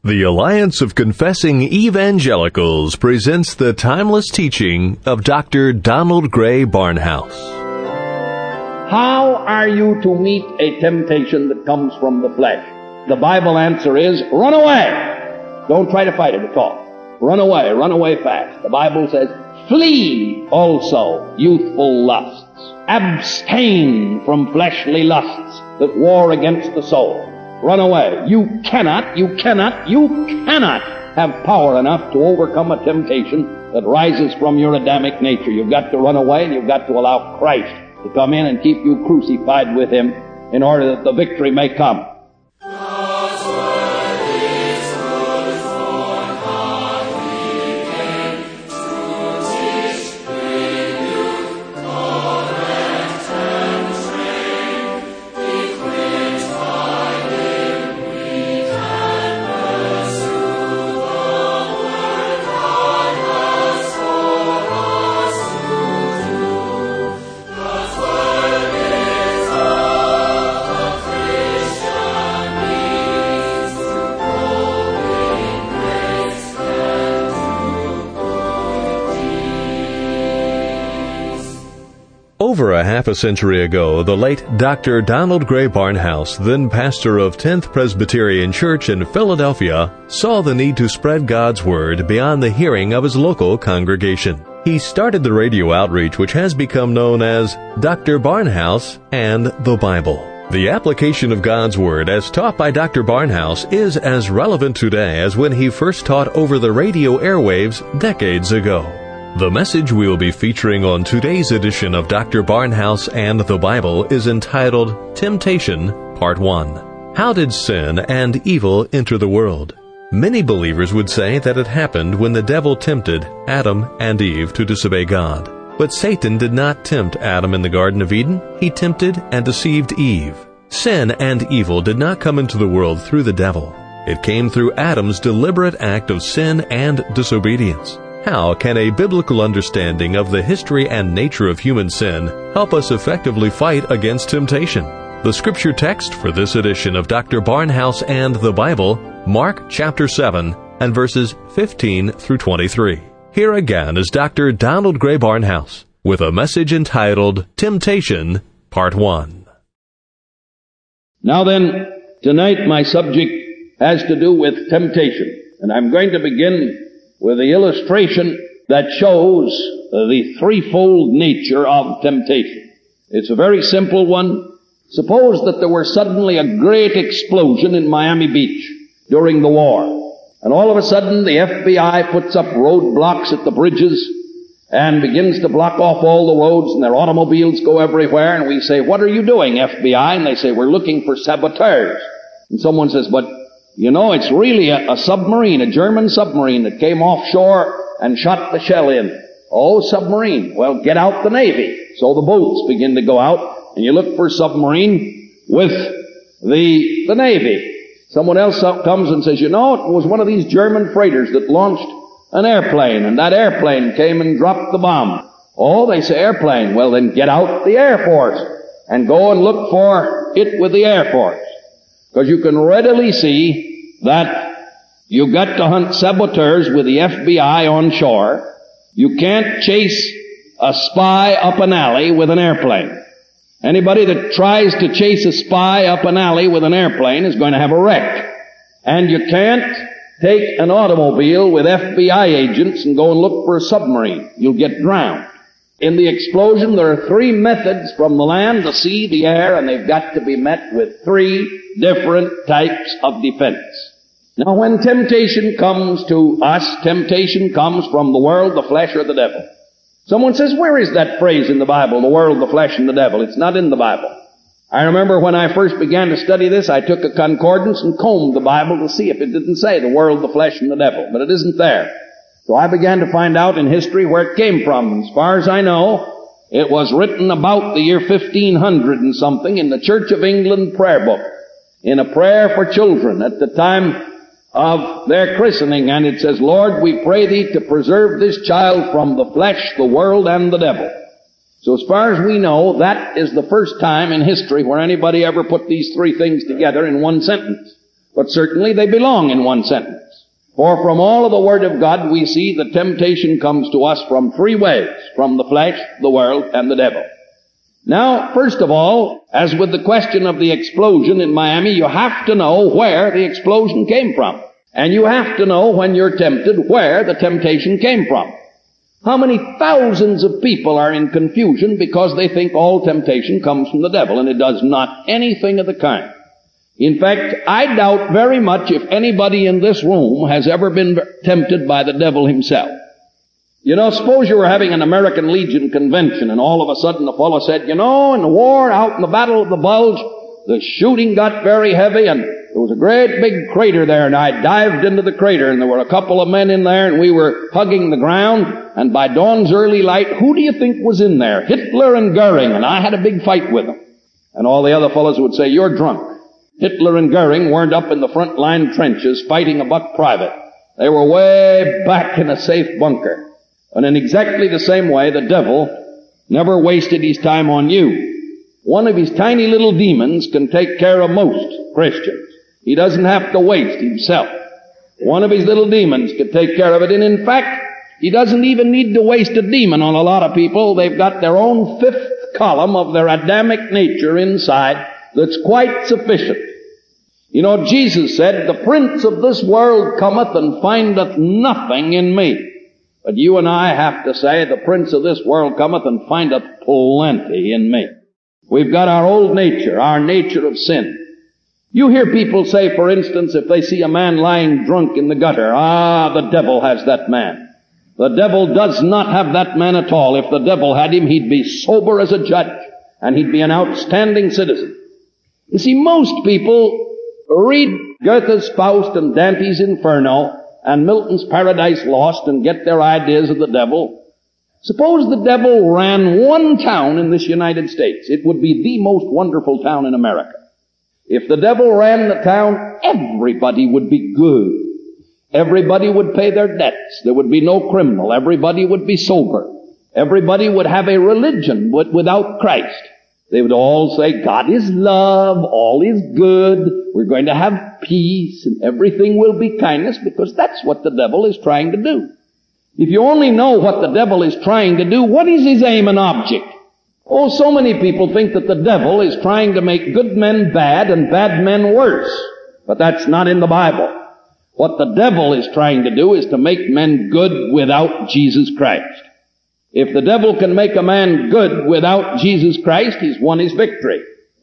The Alliance of Confessing Evangelicals presents the timeless teaching of Dr. Donald Gray Barnhouse. How are you to meet a temptation that comes from the flesh? The Bible answer is, run away. Don't try to fight it at all. Run away fast. The Bible says, flee also youthful lusts. Abstain from fleshly lusts that war against the soul. Run away. You cannot have power enough to overcome a temptation that rises from your Adamic nature. You've got to run away, and you've got to allow Christ to come in and keep you crucified with Him in order that the victory may come. Over a half a century ago, the late Dr. Donald Gray Barnhouse, then pastor of 10th Presbyterian Church in Philadelphia, saw the need to spread God's Word beyond the hearing of his local congregation. He started the radio outreach which has become known as Dr. Barnhouse and the Bible. The application of God's Word as taught by Dr. Barnhouse is as relevant today as when he first taught over the radio airwaves decades ago. The message we will be featuring on today's edition of Dr. Barnhouse and the Bible is entitled Temptation, Part 1. How did sin and evil enter the world? Many believers would say that it happened when the devil tempted Adam and Eve to disobey God. But Satan did not tempt Adam in the Garden of Eden. He tempted and deceived Eve. Sin and evil did not come into the world through the devil. It came through Adam's deliberate act of sin and disobedience. How can a biblical understanding of the history and nature of human sin help us effectively fight against temptation? The scripture text for this edition of Dr. Barnhouse and the Bible, Mark chapter 7 and verses 15 through 23. Here again is Dr. Donald Gray Barnhouse with a message entitled Temptation, Part 1. Now then, tonight my subject has to do with temptation, and I'm going to begin with the illustration that shows the threefold nature of temptation. It's a very simple one. Suppose that there were suddenly a great explosion in Miami Beach during the war, and all of a sudden the FBI puts up roadblocks at the bridges and begins to block off all the roads, and their automobiles go everywhere, and we say, "What are you doing, FBI?" And they say, "We're looking for saboteurs." And someone says, "But you know, it's really a submarine, a German submarine that came offshore and shot the shell in." Oh, submarine. Well, get out the Navy. So the boats begin to go out, and you look for a submarine with the Navy. Someone else comes and says, "You know, it was one of these German freighters that launched an airplane, and that airplane came and dropped the bomb." Oh, they say airplane. Well, then get out the Air Force and go and look for it with the Air Force. Because you can readily see that you've got to hunt saboteurs with the FBI on shore. You can't chase a spy up an alley with an airplane. Anybody that tries to chase a spy up an alley with an airplane is going to have a wreck. And you can't take an automobile with FBI agents and go and look for a submarine. You'll get drowned. In the explosion, there are three methods from the land, the sea, the air, and they've got to be met with three different types of defense. Now, when temptation comes to us, temptation comes from the world, the flesh, or the devil. Someone says, "Where is that phrase in the Bible, the world, the flesh, and the devil?" It's not in the Bible. I remember when I first began to study this, I took a concordance and combed the Bible to see if it didn't say the world, the flesh, and the devil, but it isn't there. So I began to find out in history where it came from. As far as I know, it was written about the year 1500 and something in the Church of England prayer book, in a prayer for children at the time of their christening, and it says, "Lord, we pray Thee to preserve this child from the flesh, the world, and the devil." So as far as we know, that is the first time in history where anybody ever put these three things together in one sentence. But certainly they belong in one sentence. For from all of the Word of God we see that temptation comes to us from three ways: from the flesh, the world, and the devil. Now, first of all, as with the question of the explosion in Miami, you have to know where the explosion came from. And you have to know, when you're tempted, where the temptation came from. How many thousands of people are in confusion because they think all temptation comes from the devil, and it does not anything of the kind. In fact, I doubt very much if anybody in this room has ever been tempted by the devil himself. You know, suppose you were having an American Legion convention and all of a sudden the fellow said, in the war out in the Battle of the Bulge, the shooting got very heavy and there was a great big crater there, and I dived into the crater and there were a couple of men in there and we were hugging the ground, and by dawn's early light, who do you think was in there? Hitler and Goering, and I had a big fight with them. And all the other fellows would say, you're drunk. Hitler and Goering weren't up in the front line trenches fighting a buck private. They were way back in a safe bunker. And in exactly the same way, the devil never wasted his time on you. One of his tiny little demons can take care of most Christians. He doesn't have to waste himself. One of his little demons can take care of it. And in fact, he doesn't even need to waste a demon on a lot of people. They've got their own fifth column of their Adamic nature inside that's quite sufficient. You know, Jesus said, the prince of this world cometh and findeth nothing in me. But you and I have to say, the prince of this world cometh and findeth plenty in me. We've got our old nature, our nature of sin. You hear people say, for instance, if they see a man lying drunk in the gutter, the devil has that man. The devil does not have that man at all. If the devil had him, he'd be sober as a judge, and he'd be an outstanding citizen. You see, most people read Goethe's Faust and Dante's Inferno and Milton's Paradise Lost and get their ideas of the devil. Suppose the devil ran one town in this United States. It would be the most wonderful town in America. If the devil ran the town, everybody would be good. Everybody would pay their debts. There would be no criminal. Everybody would be sober. Everybody would have a religion without Christ. They would all say, God is love, all is good, we're going to have peace, and everything will be kindness, because that's what the devil is trying to do. If you only know what the devil is trying to do, what is his aim and object? Oh, so many people think that the devil is trying to make good men bad and bad men worse. But that's not in the Bible. What the devil is trying to do is to make men good without Jesus Christ. If the devil can make a man good without Jesus Christ, he's won his victory.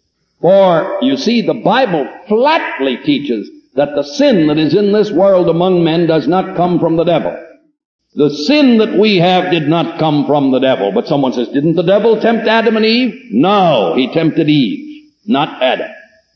For, you see, the Bible flatly teaches that the sin that is in this world among men does not come from the devil. The sin that we have did not come from the devil. But someone says, didn't the devil tempt Adam and Eve? No, he tempted Eve, not Adam.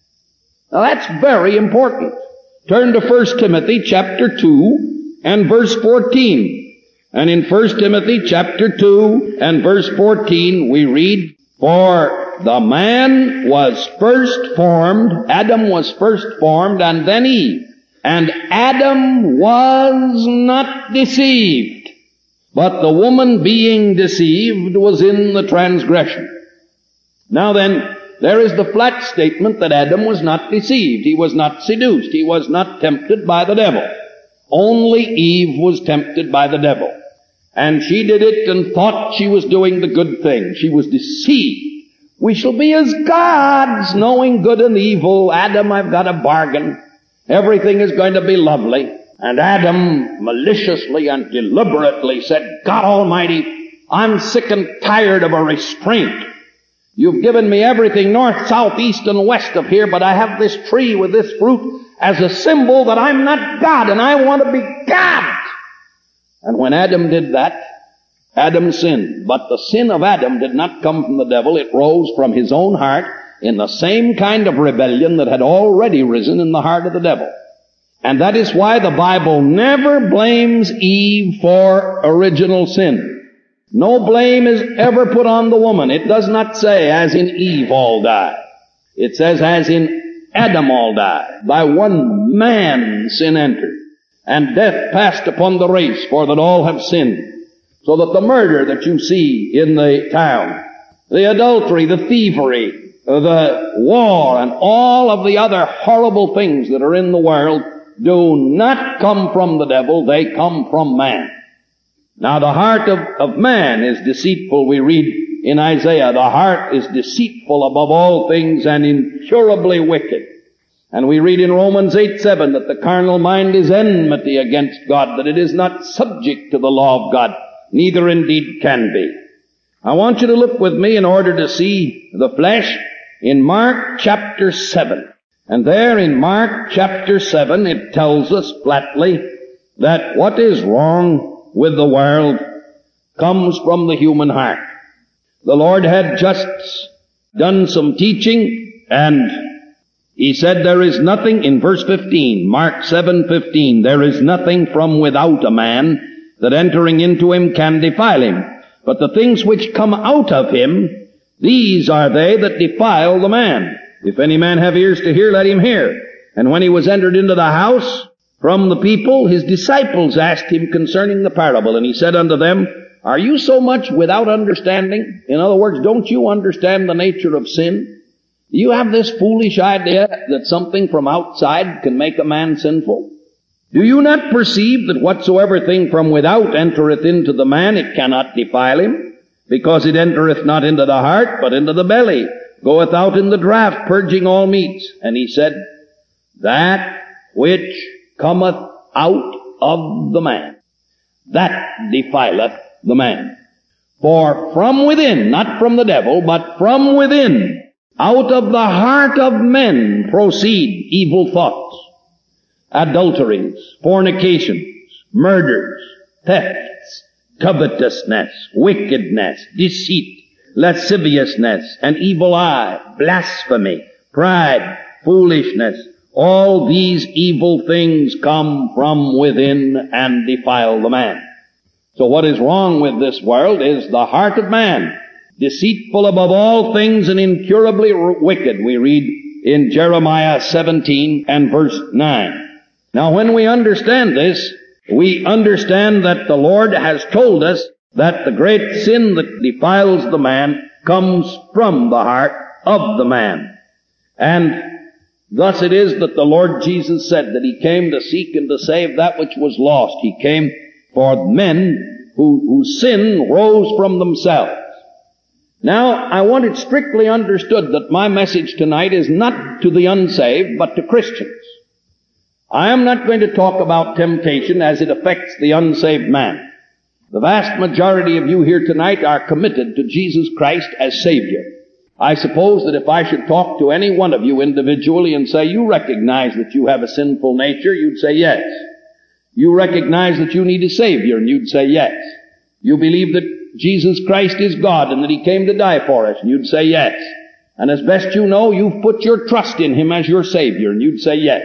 Now that's very important. Turn to 1 Timothy chapter 2 and verse 14. And in 1 Timothy chapter 2 and verse 14 we read, for the man was first formed, Adam was first formed, and then Eve. And Adam was not deceived, but the woman being deceived was in the transgression. Now then, there is the flat statement that Adam was not deceived. He was not seduced. He was not tempted by the devil. Only Eve was tempted by the devil. And she did it and thought she was doing the good thing. She was deceived. We shall be as gods, knowing good and evil. Adam, I've got a bargain. Everything is going to be lovely. And Adam maliciously and deliberately said, God Almighty, I'm sick and tired of a restraint. You've given me everything north, south, east, and west of here, but I have this tree with this fruit as a symbol that I'm not God, and I want to be God. And when Adam did that, Adam sinned. But the sin of Adam did not come from the devil. It rose from his own heart in the same kind of rebellion that had already risen in the heart of the devil. And that is why the Bible never blames Eve for original sin. No blame is ever put on the woman. It does not say, as in Eve all die. It says, as in Adam all die. By one man sin entered, and death passed upon the race, for that all have sinned. So that the murder that you see in the town, the adultery, the thievery, the war, and all of the other horrible things that are in the world do not come from the devil, they come from man. Now the heart of man is deceitful, we read in Isaiah. The heart is deceitful above all things and incurably wicked. And we read in Romans 8:7 that the carnal mind is enmity against God, that it is not subject to the law of God, neither indeed can be. I want you to look with me in order to see the flesh in Mark chapter 7. And there in Mark chapter 7 it tells us flatly that what is wrong with the world comes from the human heart. The Lord had just done some teaching, and He said there is nothing, in verse 15, Mark 7:15, there is nothing from without a man that entering into him can defile him. But the things which come out of him, these are they that defile the man. If any man have ears to hear, let him hear. And when he was entered into the house from the people, his disciples asked him concerning the parable. And he said unto them, are you so much without understanding? In other words, don't you understand the nature of sin? Do you have this foolish idea that something from outside can make a man sinful? Do you not perceive that whatsoever thing from without entereth into the man, it cannot defile him? Because it entereth not into the heart, but into the belly, goeth out in the draught, purging all meats. And he said, that which cometh out of the man, that defileth the man. For from within, not from the devil, but from within, out of the heart of men proceed evil thoughts, adulteries, fornications, murders, thefts, covetousness, wickedness, deceit, lasciviousness, an evil eye, blasphemy, pride, foolishness. All these evil things come from within and defile the man. So what is wrong with this world is the heart of man, deceitful above all things and incurably wicked. We read in Jeremiah 17 and verse 9. Now when we understand this, we understand that the Lord has told us that the great sin that defiles the man comes from the heart of the man. And thus it is that the Lord Jesus said that He came to seek and to save that which was lost. He came for men whose sin rose from themselves. Now, I want it strictly understood that my message tonight is not to the unsaved, but to Christians. I am not going to talk about temptation as it affects the unsaved man. The vast majority of you here tonight are committed to Jesus Christ as Savior. I suppose that if I should talk to any one of you individually and say, you recognize that you have a sinful nature, you'd say yes. You recognize that you need a Savior, and you'd say yes. You believe that Jesus Christ is God and that He came to die for us, and you'd say yes. And as best you know, you've put your trust in Him as your Savior, and you'd say yes.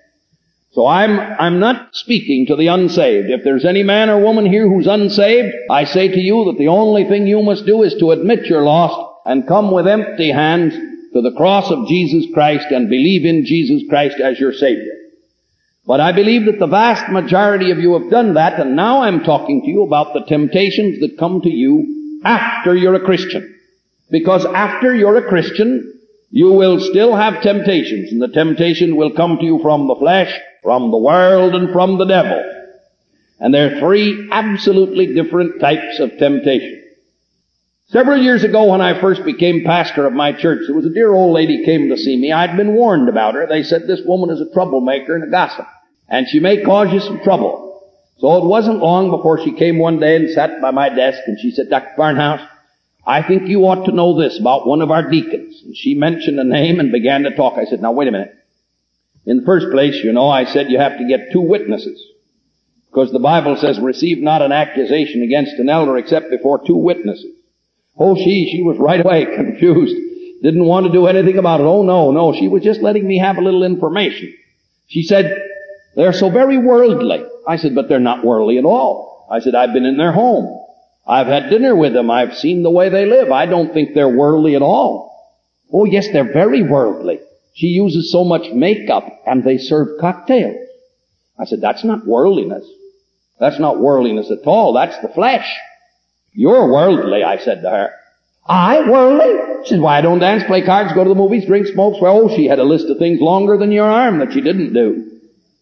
So I'm not speaking to the unsaved. If there's any man or woman here who's unsaved, I say to you that the only thing you must do is to admit you're lost and come with empty hands to the cross of Jesus Christ and believe in Jesus Christ as your Savior. But I believe that the vast majority of you have done that, and now I'm talking to you about the temptations that come to you after you're a Christian. Because after you're a Christian, you will still have temptations, and the temptation will come to you from the flesh, from the world, and from the devil. And there are three absolutely different types of temptation. Several years ago when I first became pastor of my church, there was a dear old lady came to see me. I'd been warned about her. They said, this woman is a troublemaker and a gossip, and she may cause you some trouble. So it wasn't long before she came one day and sat by my desk, and she said, Dr. Barnhouse, I think you ought to know this about one of our deacons. And she mentioned a name and began to talk. I said, now wait a minute. In the first place, you know, I said you have to get 2 witnesses. Because the Bible says, receive not an accusation against an elder except before 2 witnesses. Oh, she was right away confused. Didn't want to do anything about it. Oh, no. She was just letting me have a little information. She said, they're so very worldly. I said, but they're not worldly at all. I said, I've been in their home. I've had dinner with them. I've seen the way they live. I don't think they're worldly at all. Oh, yes, they're very worldly. She uses so much makeup, and they serve cocktails. I said, that's not worldliness. That's not worldliness at all. That's the flesh. You're worldly, I said to her. I worldly? She said, why, I don't dance, play cards, go to the movies, drink, smoke, swear. Oh, she had a list of things longer than your arm that she didn't do.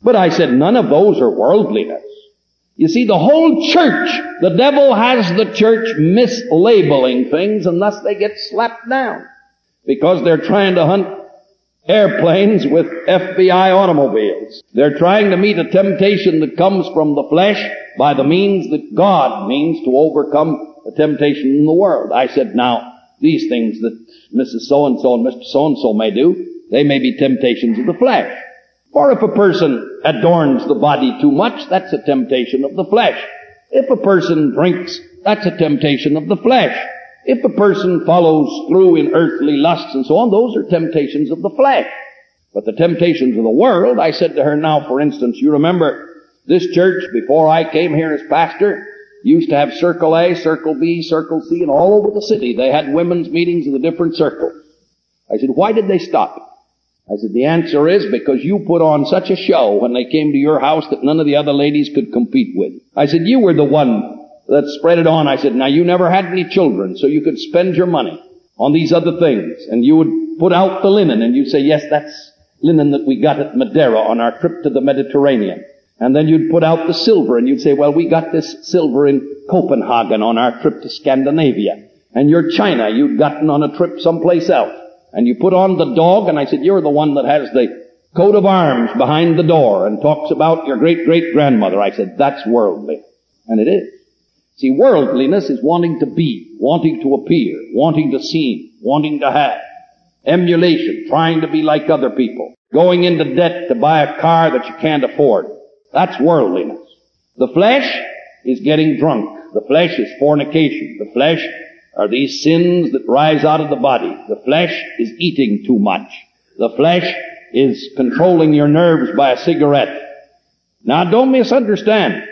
But I said, none of those are worldliness. You see, the whole church, the devil has the church mislabeling things, and thus they get slapped down. Because they're trying to hunt airplanes with FBI automobiles. They're trying to meet a temptation that comes from the flesh by the means that God means to overcome the temptation in the world. I said, now, these things that Mrs. So-and-so and Mr. So-and-so may do, they may be temptations of the flesh. Or if a person adorns the body too much, that's a temptation of the flesh. If a person drinks, that's a temptation of the flesh. If a person follows through in earthly lusts and so on, those are temptations of the flesh. But the temptations of the world, I said to her, now, for instance, you remember this church, before I came here as pastor, used to have Circle A, Circle B, Circle C, and all over the city. They had women's meetings in the different circles. I said, why did they stop? I said, the answer is because you put on such a show when they came to your house that none of the other ladies could compete with. I said, you were the one that spread it on. I said, now you never had any children, so you could spend your money on these other things. And you would put out the linen, and you'd say, yes, that's linen that we got at Madeira on our trip to the Mediterranean. And then you'd put out the silver, and you'd say, well, we got this silver in Copenhagen on our trip to Scandinavia. And your china you'd gotten on a trip someplace else. And you put on the dog, and I said, you're the one that has the coat of arms behind the door and talks about your great-great-grandmother. I said, that's worldly. And it is. See, worldliness is wanting to be, wanting to appear, wanting to seem, wanting to have. Emulation, trying to be like other people. Going into debt to buy a car that you can't afford. That's worldliness. The flesh is getting drunk. The flesh is fornication. The flesh are these sins that rise out of the body. The flesh is eating too much. The flesh is controlling your nerves by a cigarette. Now, don't misunderstand.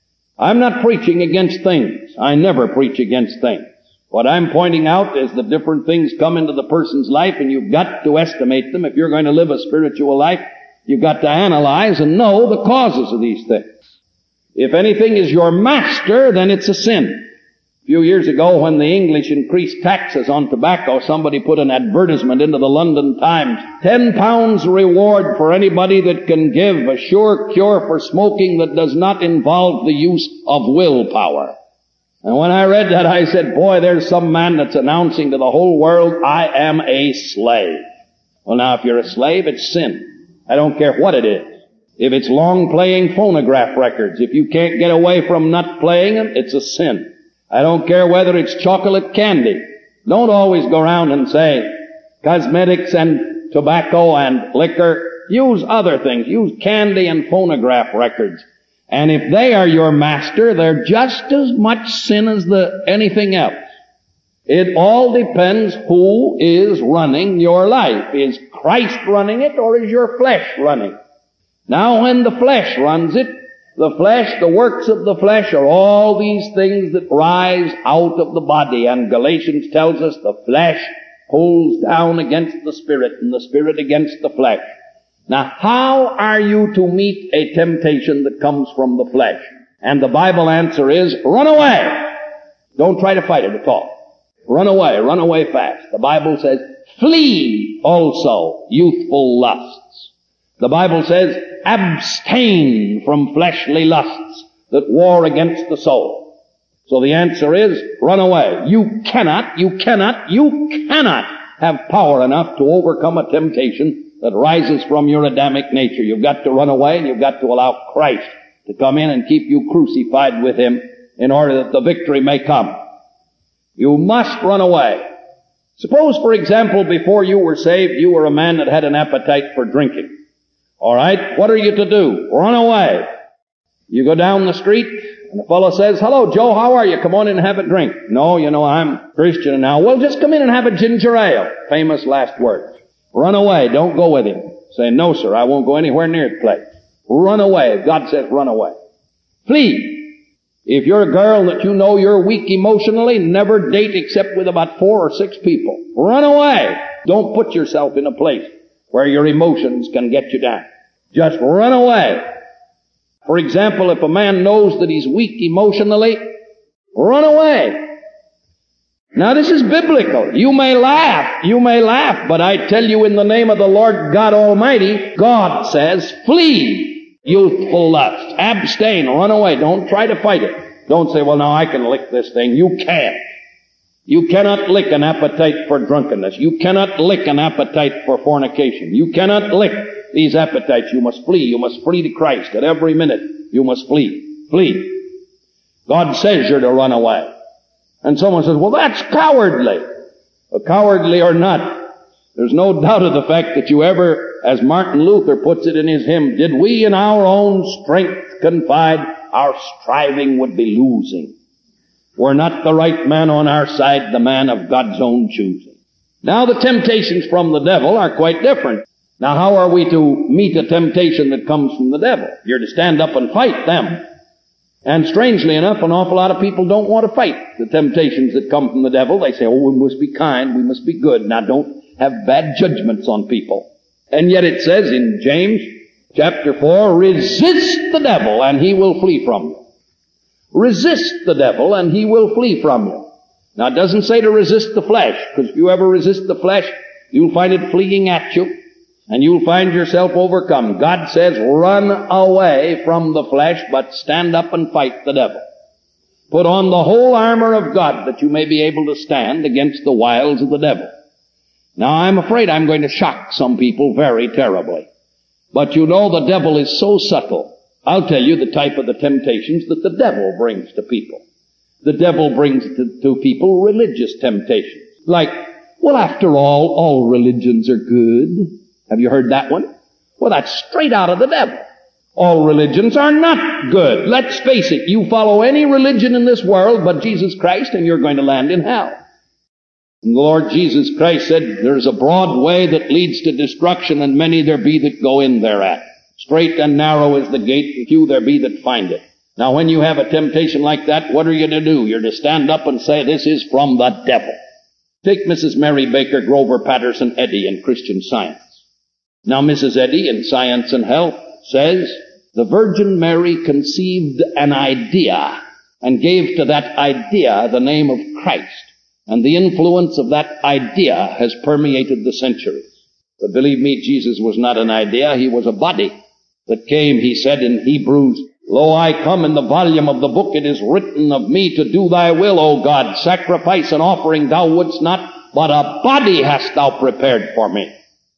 I'm not preaching against things. I never preach against things. What I'm pointing out is that different things come into the person's life, and you've got to estimate them. If you're going to live a spiritual life, you've got to analyze and know the causes of these things. If anything is your master, then it's a sin. A few years ago, when the English increased taxes on tobacco, somebody put an advertisement into the London Times. £10 reward for anybody that can give a sure cure for smoking that does not involve the use of willpower. And when I read that, I said, boy, there's some man that's announcing to the whole world, I am a slave. Well, now, if you're a slave, it's sin. I don't care what it is. If it's long-playing phonograph records, if you can't get away from not playing them, it's a sin. I don't care whether it's chocolate candy. Don't always go around and say cosmetics and tobacco and liquor. Use other things. Use candy and phonograph records. And if they are your master, they're just as much sin as anything else. It all depends who is running your life. Is Christ running it, or is your flesh running it? Now, when the flesh runs it, the works of the flesh are all these things that rise out of the body. And Galatians tells us the flesh pulls down against the spirit, and the spirit against the flesh. Now, how are you to meet a temptation that comes from the flesh? And the Bible answer is, run away. Don't try to fight it at all. Run away fast. The Bible says, flee also youthful lusts. The Bible says, abstain from fleshly lusts that war against the soul. So the answer is, run away. You cannot have power enough to overcome a temptation that rises from your Adamic nature. You've got to run away, and you've got to allow Christ to come in and keep you crucified with Him in order that the victory may come. You must run away. Suppose, for example, before you were saved, you were a man that had an appetite for drinking. All right, what are you to do? Run away. You go down the street, and the fellow says, hello, Joe, how are you? Come on in and have a drink. No, I'm Christian now. Well, just come in and have a ginger ale. Famous last words. Run away. Don't go with him. Say, no, sir, I won't go anywhere near the place. Run away. God says run away. Flee. If you're a girl that you know you're weak emotionally, never date except with about 4 or 6 people. Run away. Don't put yourself in a place where your emotions can get you down. Just run away. For example, if a man knows that he's weak emotionally, run away. Now this is biblical. You may laugh, but I tell you in the name of the Lord God Almighty, God says, flee. youthful lust. Abstain, run away. Don't try to fight it. Don't say, well, now I can lick this thing. You can't. You cannot lick an appetite for drunkenness. You cannot lick an appetite for fornication. You cannot lick these appetites. You must flee. You must flee to Christ. At every minute, you must flee. Flee. God says you're to run away. And someone says, well, that's cowardly. Well, cowardly or not, there's no doubt of the fact that you ever, as Martin Luther puts it in his hymn, did we in our own strength confide, our striving would be losing. Were not the right man on our side, the man of God's own choosing. Now the temptations from the devil are quite different. Now how are we to meet a temptation that comes from the devil? You're to stand up and fight them. And strangely enough, an awful lot of people don't want to fight the temptations that come from the devil. They say, oh, we must be kind, we must be good. Now don't have bad judgments on people. And yet it says in James chapter 4, resist the devil and he will flee from you. Resist the devil and he will flee from you. Now it doesn't say to resist the flesh, because if you ever resist the flesh, you'll find it fleeing at you, and you'll find yourself overcome. God says, run away from the flesh, but stand up and fight the devil. Put on the whole armor of God, that you may be able to stand against the wiles of the devil. Now I'm afraid I'm going to shock some people very terribly. But you know the devil is so subtle. I'll tell you the type of the temptations that the devil brings to people. The devil brings to people religious temptations. Like, well, after all religions are good. Have you heard that one? Well, that's straight out of the devil. All religions are not good. Let's face it, you follow any religion in this world but Jesus Christ and you're going to land in hell. And the Lord Jesus Christ said, there's a broad way that leads to destruction, and many there be that go in thereat. Straight and narrow is the gate, and few there be that find it. Now when you have a temptation like that, what are you to do? You're to stand up and say, this is from the devil. Take Mrs. Mary Baker Grover Patterson Eddy in Christian Science. Now Mrs. Eddy in Science and Health says, the Virgin Mary conceived an idea and gave to that idea the name of Christ. And the influence of that idea has permeated the centuries. But believe me, Jesus was not an idea. He was a body that came, he said in Hebrews, lo, I come in the volume of the book. It is written of me to do thy will, O God. Sacrifice and offering thou wouldst not, but a body hast thou prepared for me.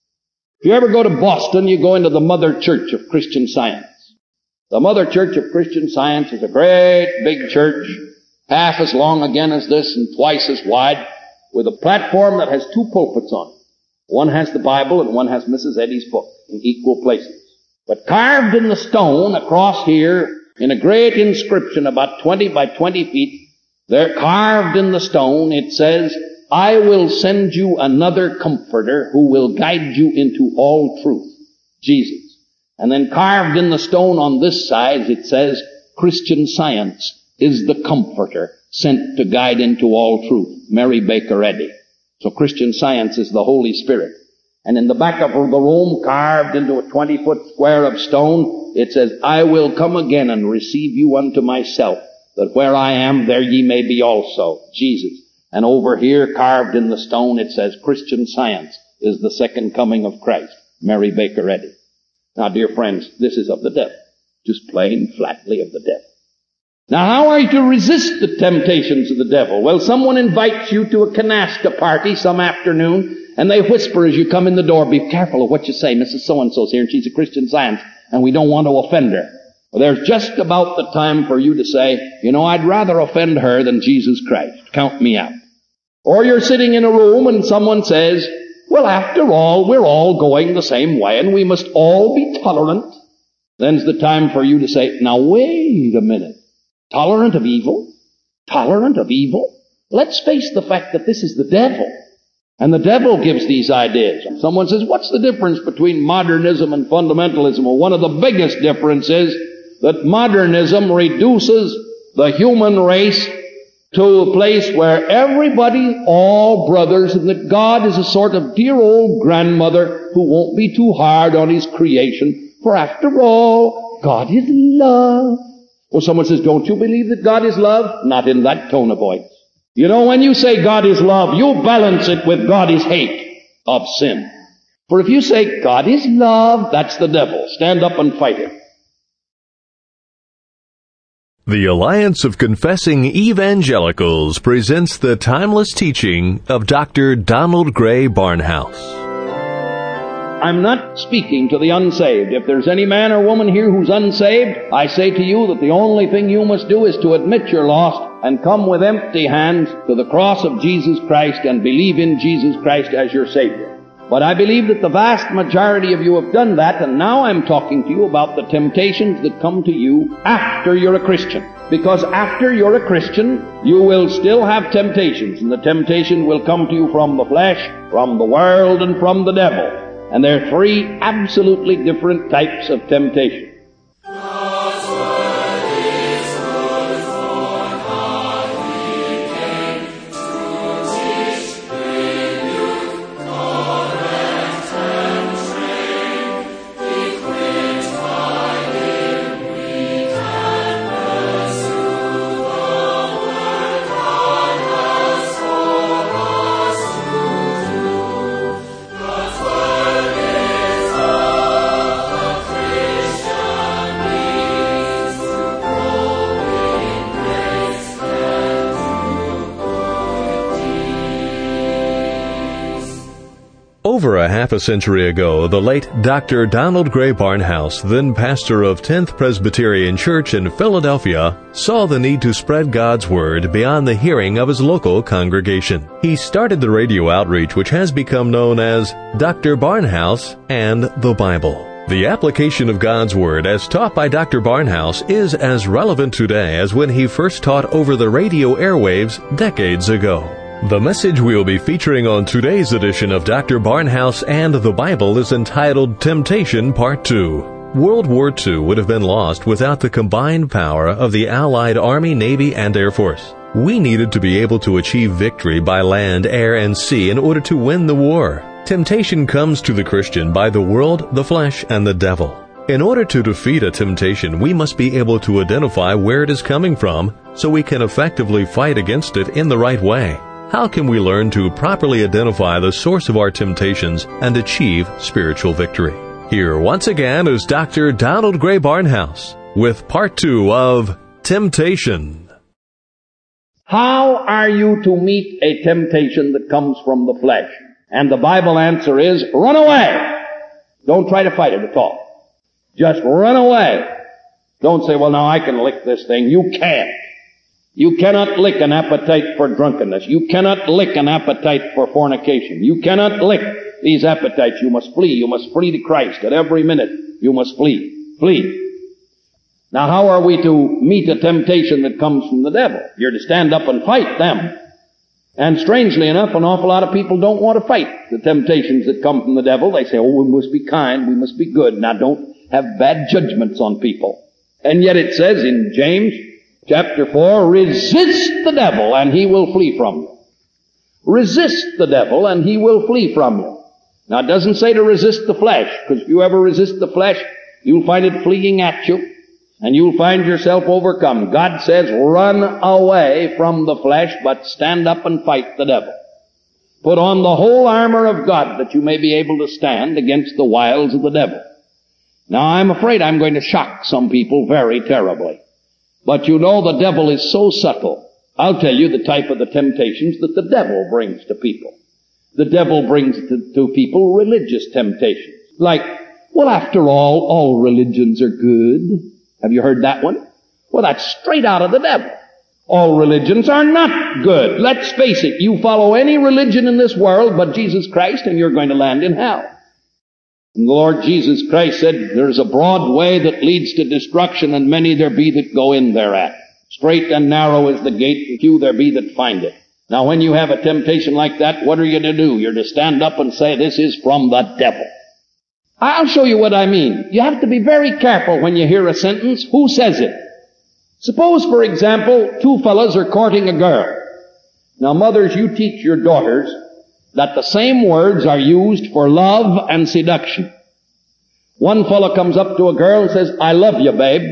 If you ever go to Boston, you go into the Mother Church of Christian Science. The Mother Church of Christian Science is a great big church, half as long again as this and twice as wide, with a platform that has two pulpits on it. One has the Bible and one has Mrs. Eddy's book in equal places. But carved in the stone across here, in a great inscription about 20 by 20 feet, there carved in the stone, it says, I will send you another comforter who will guide you into all truth. Jesus. And then carved in the stone on this side, it says, Christian Science is the comforter sent to guide into all truth. Mary Baker Eddy. So Christian Science is the Holy Spirit. And in the back of the room, carved into a 20-foot square of stone, it says, I will come again and receive you unto myself, that where I am, there ye may be also. Jesus. And over here, carved in the stone, it says, Christian Science is the second coming of Christ. Mary Baker Eddy. Now, dear friends, this is of the devil. Just plain, flatly of the devil. Now, how are you to resist the temptations of the devil? Well, someone invites you to a canasta party some afternoon, and they whisper as you come in the door, be careful of what you say. Mrs. So-and-so's here, and she's a Christian Science, and we don't want to offend her. Well, there's just about the time for you to say, you know, I'd rather offend her than Jesus Christ. Count me out. Or you're sitting in a room and someone says, well, after all, we're all going the same way, and we must all be tolerant. Then's the time for you to say, now wait a minute. Tolerant of evil? Tolerant of evil? Let's face the fact that this is the devil. And the devil gives these ideas. Someone says, what's the difference between modernism and fundamentalism? Well, one of the biggest differences is that modernism reduces the human race to a place where everybody, all brothers, and that God is a sort of dear old grandmother who won't be too hard on his creation. For after all, God is love. Or someone says, don't you believe that God is love? Not in that tone of voice. You know, when you say God is love, you balance it with God is hate of sin. For if you say God is love, that's the devil. Stand up and fight him. The Alliance of Confessing Evangelicals presents the timeless teaching of Dr. Donald Gray Barnhouse. I'm not speaking to the unsaved. If there's any man or woman here who's unsaved, I say to you that the only thing you must do is to admit you're lost and come with empty hands to the cross of Jesus Christ and believe in Jesus Christ as your Savior. But I believe that the vast majority of you have done that, and now I'm talking to you about the temptations that come to you after you're a Christian. Because after you're a Christian, you will still have temptations, and the temptation will come to you from the flesh, from the world, and from the devil. And there are three absolutely different types of temptation. Over a half a century ago, the late Dr. Donald Gray Barnhouse, then pastor of 10th Presbyterian Church in Philadelphia, saw the need to spread God's Word beyond the hearing of his local congregation. He started the radio outreach which has become known as Dr. Barnhouse and the Bible. The application of God's Word as taught by Dr. Barnhouse is as relevant today as when he first taught over the radio airwaves decades ago. The message we'll be featuring on today's edition of Dr. Barnhouse and the Bible is entitled Temptation Part 2. World War II would have been lost without the combined power of the Allied Army, Navy, and Air Force. We needed to be able to achieve victory by land, air, and sea in order to win the war. Temptation comes to the Christian by the world, the flesh, and the devil. In order to defeat a temptation, we must be able to identify where it is coming from so we can effectively fight against it in the right way. How can we learn to properly identify the source of our temptations and achieve spiritual victory? Here once again is Dr. Donald Gray Barnhouse with Part 2 of Temptation. How are you to meet a temptation that comes from the flesh? And the Bible answer is, run away. Don't try to fight it at all. Just run away. Don't say, well, now I can lick this thing. You can't. You cannot lick an appetite for drunkenness. You cannot lick an appetite for fornication. You cannot lick these appetites. You must flee. You must flee to Christ. At every minute, you must flee. Flee. Now, how are we to meet a temptation that comes from the devil? You're to stand up and fight them. And strangely enough, an awful lot of people don't want to fight the temptations that come from the devil. They say, oh, we must be kind. We must be good. Now, don't have bad judgments on people. And yet it says in James Chapter 4, resist the devil and he will flee from you. Resist the devil and he will flee from you. Now it doesn't say to resist the flesh, because if you ever resist the flesh, you'll find it fleeing at you and you'll find yourself overcome. God says run away from the flesh, but stand up and fight the devil. Put on the whole armor of God that you may be able to stand against the wiles of the devil. Now I'm afraid I'm going to shock some people very terribly. But you know the devil is so subtle. I'll tell you the type of the temptations that the devil brings to people. The devil brings to people religious temptations. Like, well, after all religions are good. Have you heard that one? Well, that's straight out of the devil. All religions are not good. Let's face it, you follow any religion in this world but Jesus Christ and you're going to land in hell. And the Lord Jesus Christ said, there's a broad way that leads to destruction, and many there be that go in thereat. Straight and narrow is the gate, and few there be that find it. Now when you have a temptation like that, what are you to do? You're to stand up and say, this is from the devil. I'll show you what I mean. You have to be very careful when you hear a sentence. Who says it? Suppose, for example, two fellows are courting a girl. Now mothers, you teach your daughters that the same words are used for love and seduction. One fellow comes up to a girl and says, I love you, babe.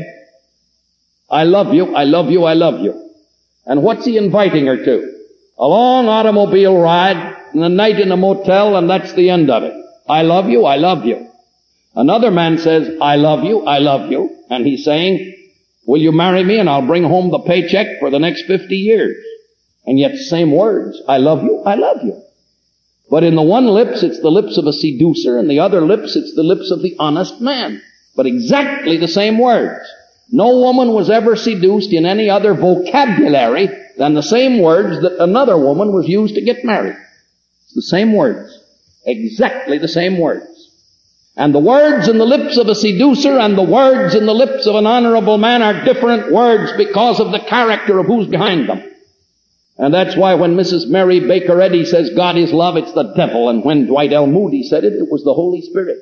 I love you, I love you, I love you. And what's he inviting her to? A long automobile ride and a night in a motel, and that's the end of it. I love you, I love you. Another man says, I love you, and he's saying, Will you marry me and I'll bring home the paycheck for the next 50 years? And yet same words. I love you, I love you. But in the one lips, it's the lips of a seducer, and the other lips, it's the lips of the honest man. But exactly the same words. No woman was ever seduced in any other vocabulary than the same words that another woman was used to get married. It's the same words. Exactly the same words. And the words in the lips of a seducer and the words in the lips of an honorable man are different words because of the character of who's behind them. And that's why when Mrs. Mary Baker Eddy says God is love, it's the devil. And when Dwight L. Moody said it, it was the Holy Spirit.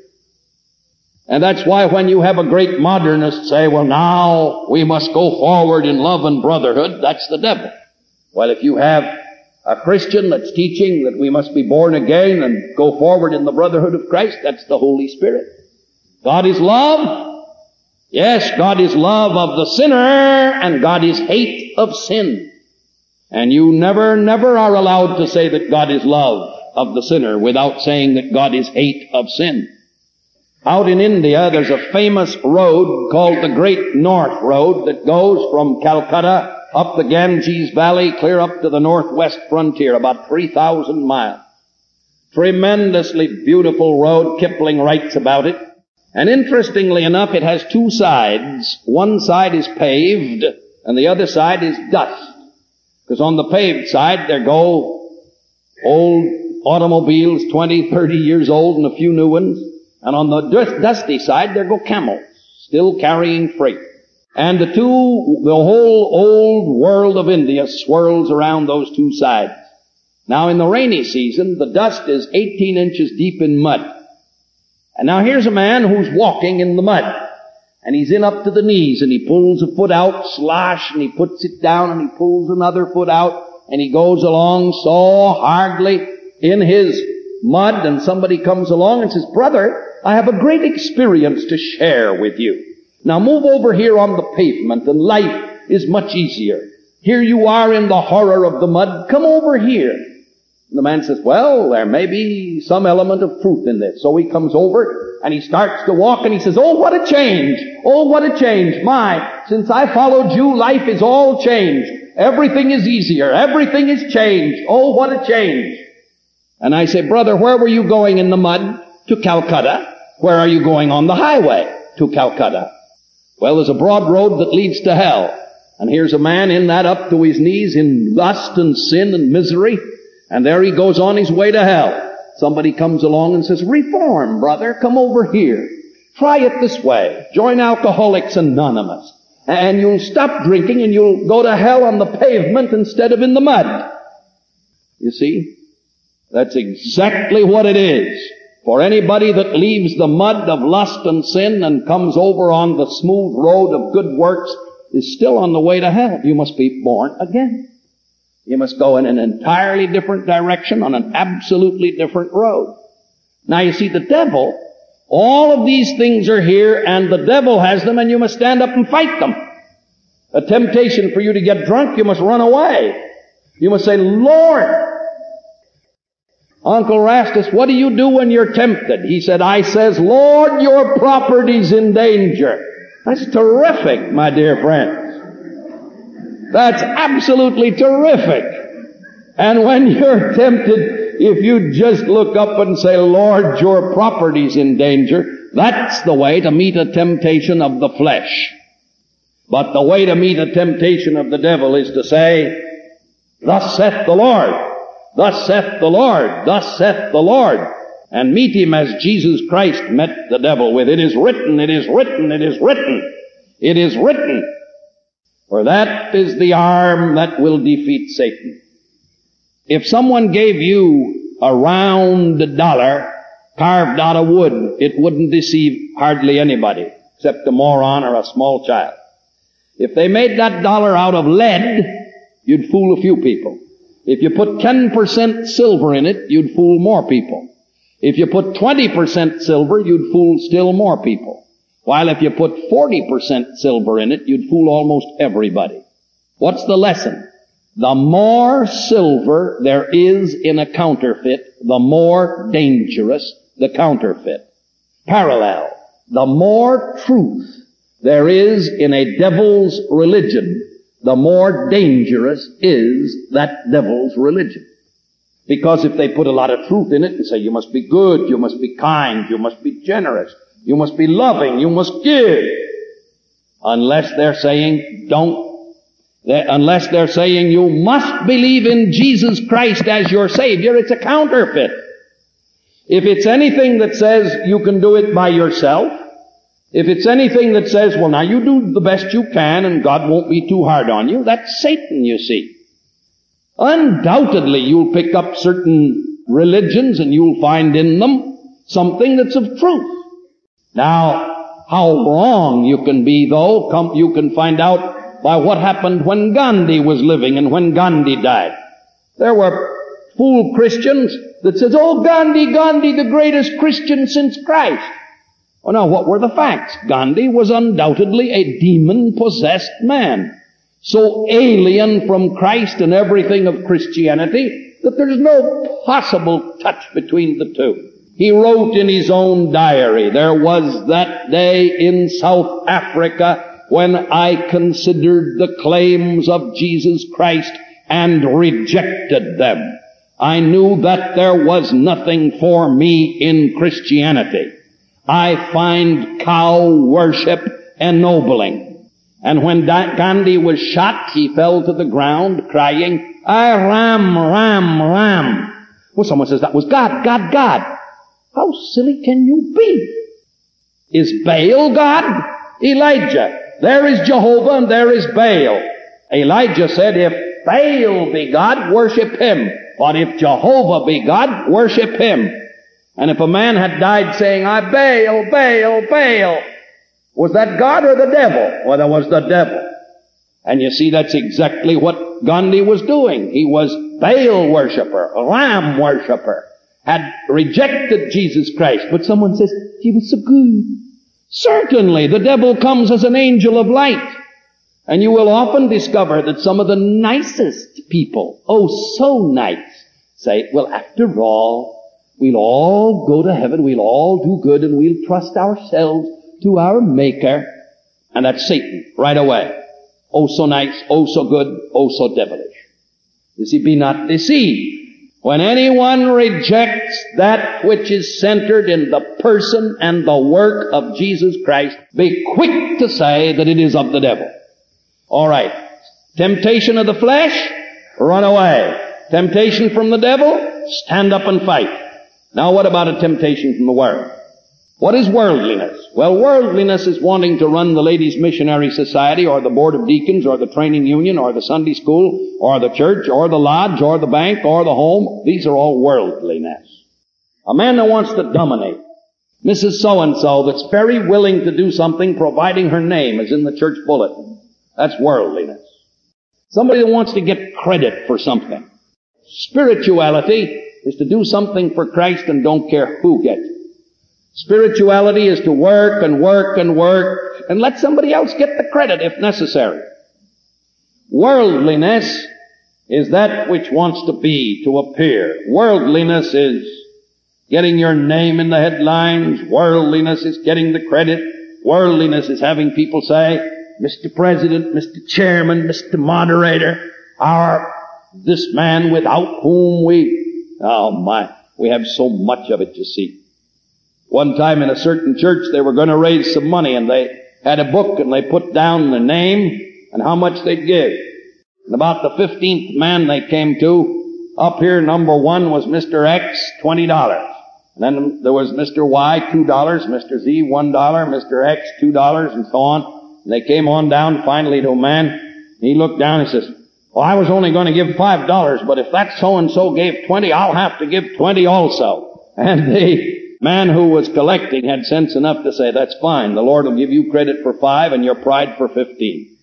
And that's why when you have a great modernist say, well, now we must go forward in love and brotherhood, that's the devil. Well, if you have a Christian that's teaching that we must be born again and go forward in the brotherhood of Christ, that's the Holy Spirit. God is love. Yes, God is love of the sinner, and God is hate of sin. And you never are allowed to say that God is love of the sinner without saying that God is hate of sin. Out in India, there's a famous road called the Great North Road that goes from Calcutta up the Ganges Valley, clear up to the northwest frontier, about 3,000 miles. Tremendously beautiful road. Kipling writes about it. And interestingly enough, it has two sides. One side is paved, and the other side is dust. Because on the paved side, there go old automobiles, 20, 30 years old, and a few new ones. And on the dusty side, there go camels, still carrying freight. And the whole old world of India swirls around those two sides. Now in the rainy season, the dust is 18 inches deep in mud. And now here's a man who's walking in the mud. And he's in up to the knees, and he pulls a foot out, slosh, and he puts it down, and he pulls another foot out, and he goes along so hardly in his mud, and somebody comes along and says, brother, I have a great experience to share with you. Now move over here on the pavement, and life is much easier. Here you are in the horror of the mud. Come over here. And the man says, well, there may be some element of truth in this. So he comes over, and he starts to walk, and he says, oh, what a change. Oh, what a change. My, since I followed you, life is all changed. Everything is easier. Everything is changed. Oh, what a change. And I say, brother, where were you going in the mud? To Calcutta. Where are you going on the highway? To Calcutta. Well, there's a broad road that leads to hell. And here's a man in that up to his knees in lust and sin and misery. And there he goes on his way to hell. Somebody comes along and says, reform, brother, come over here. Try it this way. Join Alcoholics Anonymous. And you'll stop drinking and you'll go to hell on the pavement instead of in the mud. You see? That's exactly what it is. For anybody that leaves the mud of lust and sin and comes over on the smooth road of good works is still on the way to hell. You must be born again. You must go in an entirely different direction on an absolutely different road. Now you see, the devil, all of these things are here, and the devil has them, and you must stand up and fight them. A temptation for you to get drunk, you must run away. You must say, Lord, Uncle Rastus, what do you do when you're tempted? He said, I says, Lord, your property's in danger. That's terrific, my dear friends. That's absolutely terrific. And when you're tempted, if you just look up and say, Lord, your property's in danger, that's the way to meet a temptation of the flesh. But the way to meet a temptation of the devil is to say, thus saith the Lord. Thus saith the Lord, thus saith the Lord, and meet him as Jesus Christ met the devil with, it is written, it is written, it is written, it is written. For that is the arm that will defeat Satan. If someone gave you a round dollar carved out of wood, it wouldn't deceive hardly anybody, except a moron or a small child. If they made that dollar out of lead, you'd fool a few people. If you put 10% silver in it, you'd fool more people. If you put 20% silver, you'd fool still more people. While if you put 40% silver in it, you'd fool almost everybody. What's the lesson? The more silver there is in a counterfeit, the more dangerous the counterfeit. Parallel. The more truth there is in a devil's religion, the more dangerous is that devil's religion. Because if they put a lot of truth in it and say, you must be good, you must be kind, you must be generous, you must be loving, you must give, unless they're saying unless they're saying you must believe in Jesus Christ as your Savior, it's a counterfeit. If it's anything that says you can do it by yourself, if it's anything that says, well, now you do the best you can and God won't be too hard on you, that's Satan, you see. Undoubtedly, you'll pick up certain religions and you'll find in them something that's of truth. Now, how wrong you can be, though, you can find out by what happened when Gandhi was living and when Gandhi died. There were fool Christians that says, oh, Gandhi, the greatest Christian since Christ. Oh, now, what were the facts? Gandhi was undoubtedly a demon-possessed man, so alien from Christ and everything of Christianity that there's no possible touch between the two. He wrote in his own diary, there was that day in South Africa when I considered the claims of Jesus Christ and rejected them. I knew that there was nothing for me in Christianity. I find cow worship ennobling. And when Gandhi was shot, he fell to the ground crying, Ram, Ram, Ram. Well, someone says that was God, God, God. How silly can you be? Is Baal God? Elijah. There is Jehovah and there is Baal. Elijah said, if Baal be God, worship him. But if Jehovah be God, worship him. And if a man had died saying, I Baal, Baal, Baal, was that God or the devil? Well, that was the devil. And you see, that's exactly what Gandhi was doing. He was Baal worshiper, Ram worshiper, had rejected Jesus Christ. But someone says, he was so good. Certainly, the devil comes as an angel of light. And you will often discover that some of the nicest people, oh, so nice, say, well, after all, we'll all go to heaven, we'll all do good, and we'll trust ourselves to our Maker. And that's Satan, right away. Oh, so nice, oh, so good, oh, so devilish. You see, be not deceived. When anyone rejects that which is centered in the person and the work of Jesus Christ, be quick to say that it is of the devil. All right. Temptation of the flesh, run away. Temptation from the devil, stand up and fight. Now what about a temptation from the world? What is worldliness? Well, worldliness is wanting to run the Ladies' Missionary Society or the Board of Deacons or the Training Union or the Sunday School or the church or the lodge or the bank or the home. These are all worldliness. A man that wants to dominate. Mrs. So-and-so that's very willing to do something providing her name is in the church bulletin. That's worldliness. Somebody that wants to get credit for something. Spirituality is to do something for Christ and don't care who gets it. Spirituality is to work and work and work and let somebody else get the credit if necessary. Worldliness is that which wants to be, to appear. Worldliness is getting your name in the headlines. Worldliness is getting the credit. Worldliness is having people say, Mr. President, Mr. Chairman, Mr. Moderator, this man without whom we have so much of it, you see. One time in a certain church, they were going to raise some money, and they had a book, and they put down the name and how much they'd give. And about the 15th man they came to, up here, number 1 was Mr. X, $20. And then there was Mr. Y, $2, Mr. Z, $1, Mr. X, $2, and so on. And they came on down finally to a man. He looked down and says, well, I was only going to give $5, but if that so-and-so gave 20, I'll have to give 20 also. And the man who was collecting had sense enough to say, that's fine. The Lord will give you credit for 5 and your pride for 15.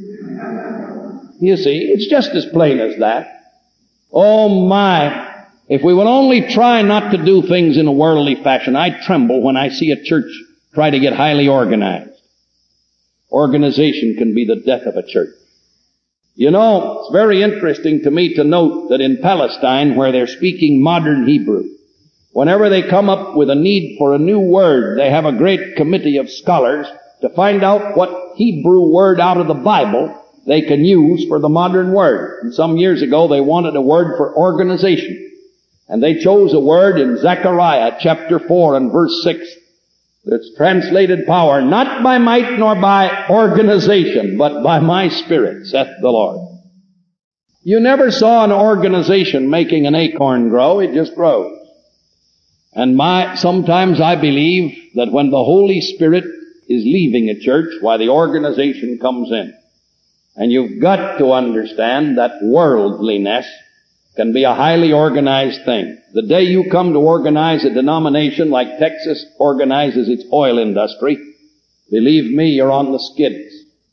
You see, it's just as plain as that. Oh my, if we would only try not to do things in a worldly fashion. I tremble when I see a church try to get highly organized. Organization can be the death of a church. You know, it's very interesting to me to note that in Palestine, where they're speaking modern Hebrew, whenever they come up with a need for a new word, they have a great committee of scholars to to find out what Hebrew word out of the Bible they can use for the modern word. And some years ago they wanted a word for organization. And they chose a word in Zechariah chapter 4 and verse 6 that's translated power, not by might nor by organization, but by my Spirit, saith the Lord. You never saw an organization making an acorn grow, it just grows. And sometimes I believe that when the Holy Spirit is leaving a church, why the organization comes in. And you've got to understand that worldliness can be a highly organized thing. The day you come to organize a denomination like Texas organizes its oil industry, believe me, you're on the skids.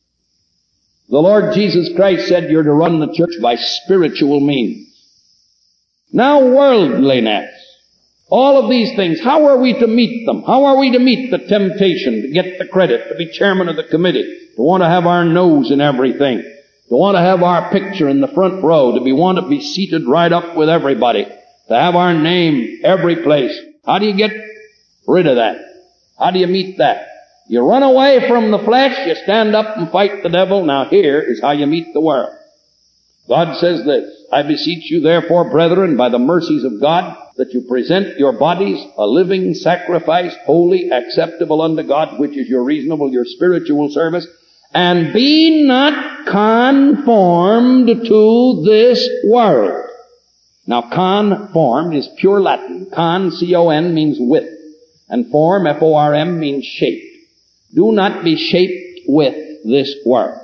The Lord Jesus Christ said you're to run the church by spiritual means. Now worldliness. All of these things, how are we to meet them? How are we to meet the temptation to get the credit, to be chairman of the committee, to want to have our nose in everything, to want to have our picture in the front row, to want to be seated right up with everybody, to have our name every place? How do you get rid of that? How do you meet that? You run away from the flesh, you stand up and fight the devil. Now here is how you meet the world. God says this, I beseech you therefore, brethren, by the mercies of God, that you present your bodies a living sacrifice, holy, acceptable unto God, which is your reasonable, your spiritual service, and be not conformed to this world. Now conformed is pure Latin. Con, C-O-N, means with. And form, F-O-R-M, means shaped. Do not be shaped with this world,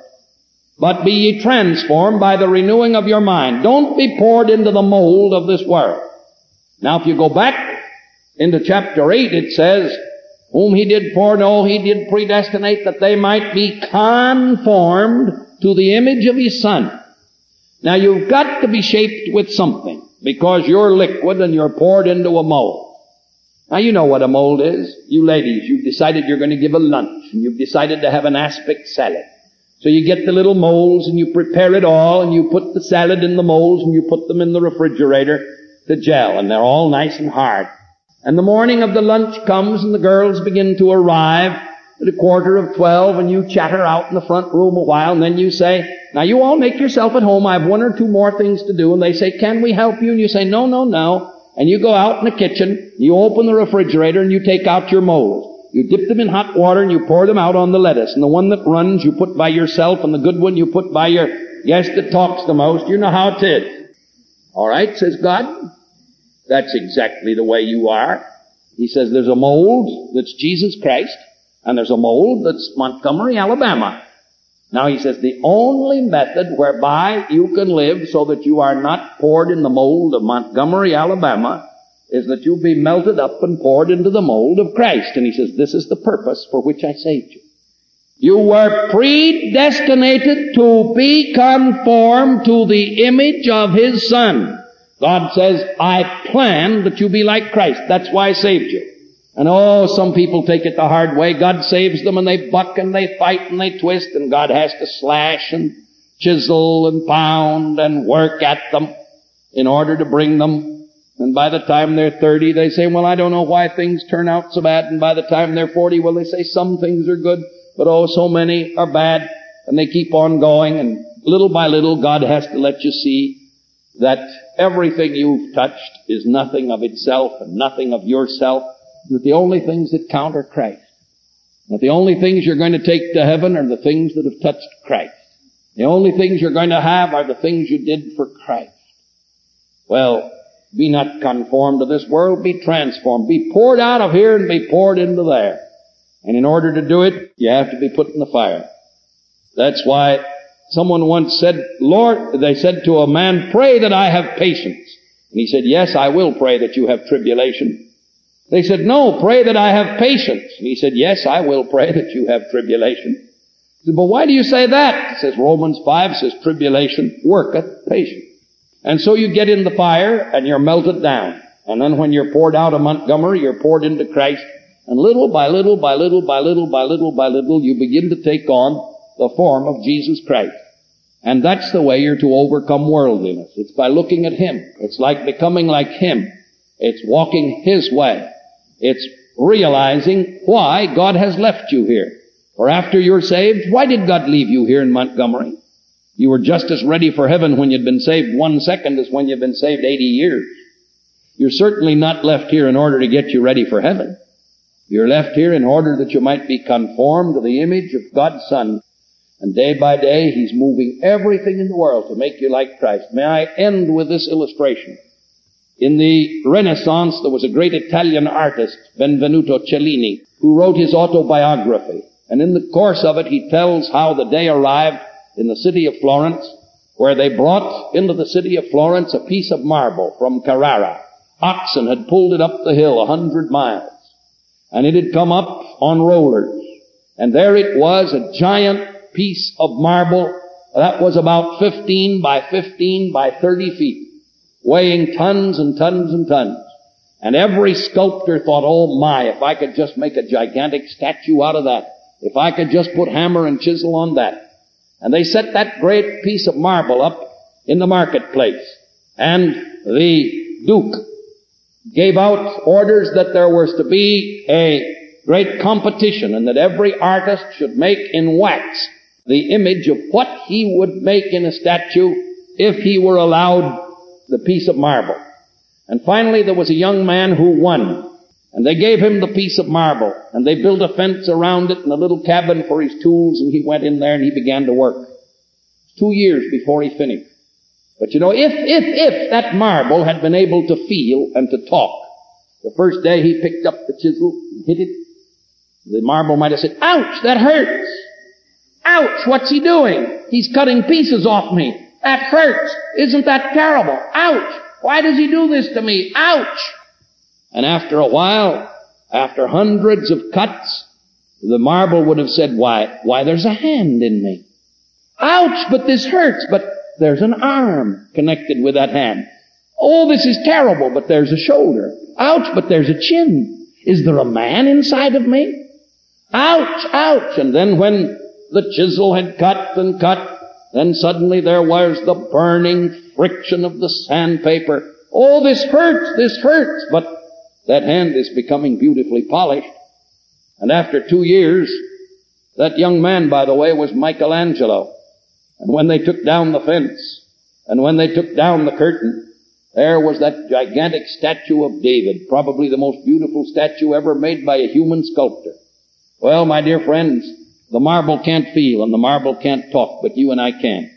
but be ye transformed by the renewing of your mind. Don't be poured into the mold of this world. Now if you go back into chapter 8, it says, whom he did foreknow, he did predestinate that they might be conformed to the image of his Son. Now you've got to be shaped with something, because you're liquid and you're poured into a mold. Now you know what a mold is. You ladies, you've decided you're going to give a lunch, and you've decided to have an aspic salad. So you get the little molds and you prepare it all, and you put the salad in the molds and you put them in the refrigerator to gel, and they're all nice and hard. And the morning of the lunch comes and the girls begin to arrive at 11:45, and you chatter out in the front room a while, and then you say, now you all make yourself at home, I have one or two more things to do. And they say, can we help you? And you say, no, no, no. And you go out in the kitchen, you open the refrigerator and you take out your molds. You dip them in hot water and you pour them out on the lettuce. And the one that runs you put by yourself, and the good one you put by your guest that talks the most. You know how it is. All right, says God. That's exactly the way you are. He says there's a mold that's Jesus Christ, and there's a mold that's Montgomery, Alabama. Now he says the only method whereby you can live so that you are not poured in the mold of Montgomery, Alabama, is that you be melted up and poured into the mold of Christ. And he says this is the purpose for which I saved you. You were predestinated to be conformed to the image of his Son. God says, I planned that you be like Christ. That's why I saved you. And some people take it the hard way. God saves them and they buck and they fight and they twist, and God has to slash and chisel and pound and work at them in order to bring them. And by the time they're 30, they say, well, I don't know why things turn out so bad. And by the time they're 40, well, they say some things are good, but so many are bad. And they keep on going, and little by little, God has to let you see that everything you've touched is nothing of itself and nothing of yourself. That the only things that count are Christ. That the only things you're going to take to heaven are the things that have touched Christ. The only things you're going to have are the things you did for Christ. Well, be not conformed to this world, be transformed. Be poured out of here and be poured into there. And in order to do it, you have to be put in the fire. That's why someone once said, Lord, they said to a man, pray that I have patience. And he said, yes, I will pray that you have tribulation. They said, no, pray that I have patience. And he said, yes, I will pray that you have tribulation. He said, but why do you say that? It says, Romans 5 says, tribulation worketh patience. And so you get in the fire and you're melted down. And then when you're poured out of Montgomery, you're poured into Christ. And little by little, by little, by little, by little, by little, you begin to take on the form of Jesus Christ. And that's the way you're to overcome worldliness. It's by looking at Him. It's like becoming like Him. It's walking His way. It's realizing why God has left you here. For after you're saved, why did God leave you here in Montgomery? You were just as ready for heaven when you'd been saved 1 second as when you've been saved 80 years. You're certainly not left here in order to get you ready for heaven. You're left here in order that you might be conformed to the image of God's Son. And day by day, He's moving everything in the world to make you like Christ. May I end with this illustration? In the Renaissance, there was a great Italian artist, Benvenuto Cellini, who wrote his autobiography. And in the course of it, he tells how the day arrived in the city of Florence, where they brought into the city of Florence a piece of marble from Carrara. Oxen had pulled it up the hill 100 miles. And it had come up on rollers. And there it was, a giant piece of marble that was about 15 by 15 by 30 feet, weighing tons and tons and tons. And every sculptor thought, oh my, if I could just make a gigantic statue out of that. If I could just put hammer and chisel on that. And they set that great piece of marble up in the marketplace. And the Duke gave out orders that there was to be a great competition and that every artist should make in wax the image of what he would make in a statue if he were allowed the piece of marble. And finally there was a young man who won. And they gave him the piece of marble, and they built a fence around it and a little cabin for his tools, and he went in there and he began to work. 2 years before he finished. But you know, if that marble had been able to feel and to talk, the first day he picked up the chisel and hit it, the marble might have said, ouch, that hurts. Ouch, what's he doing? He's cutting pieces off me. That hurts. Isn't that terrible? Ouch. Why does he do this to me? Ouch. And after a while, after hundreds of cuts, the marble would have said, why, there's a hand in me. Ouch, but this hurts, but there's an arm connected with that hand. Oh, this is terrible, but there's a shoulder. Ouch, but there's a chin. Is there a man inside of me? Ouch, ouch. And then when the chisel had cut and cut, then suddenly there was the burning friction of the sandpaper. Oh, this hurts, but that hand is becoming beautifully polished. And after 2 years, that young man, by the way, was Michelangelo. And when they took down the fence, and when they took down the curtain, there was that gigantic statue of David, probably the most beautiful statue ever made by a human sculptor. Well, my dear friends, the marble can't feel and the marble can't talk, but you and I can.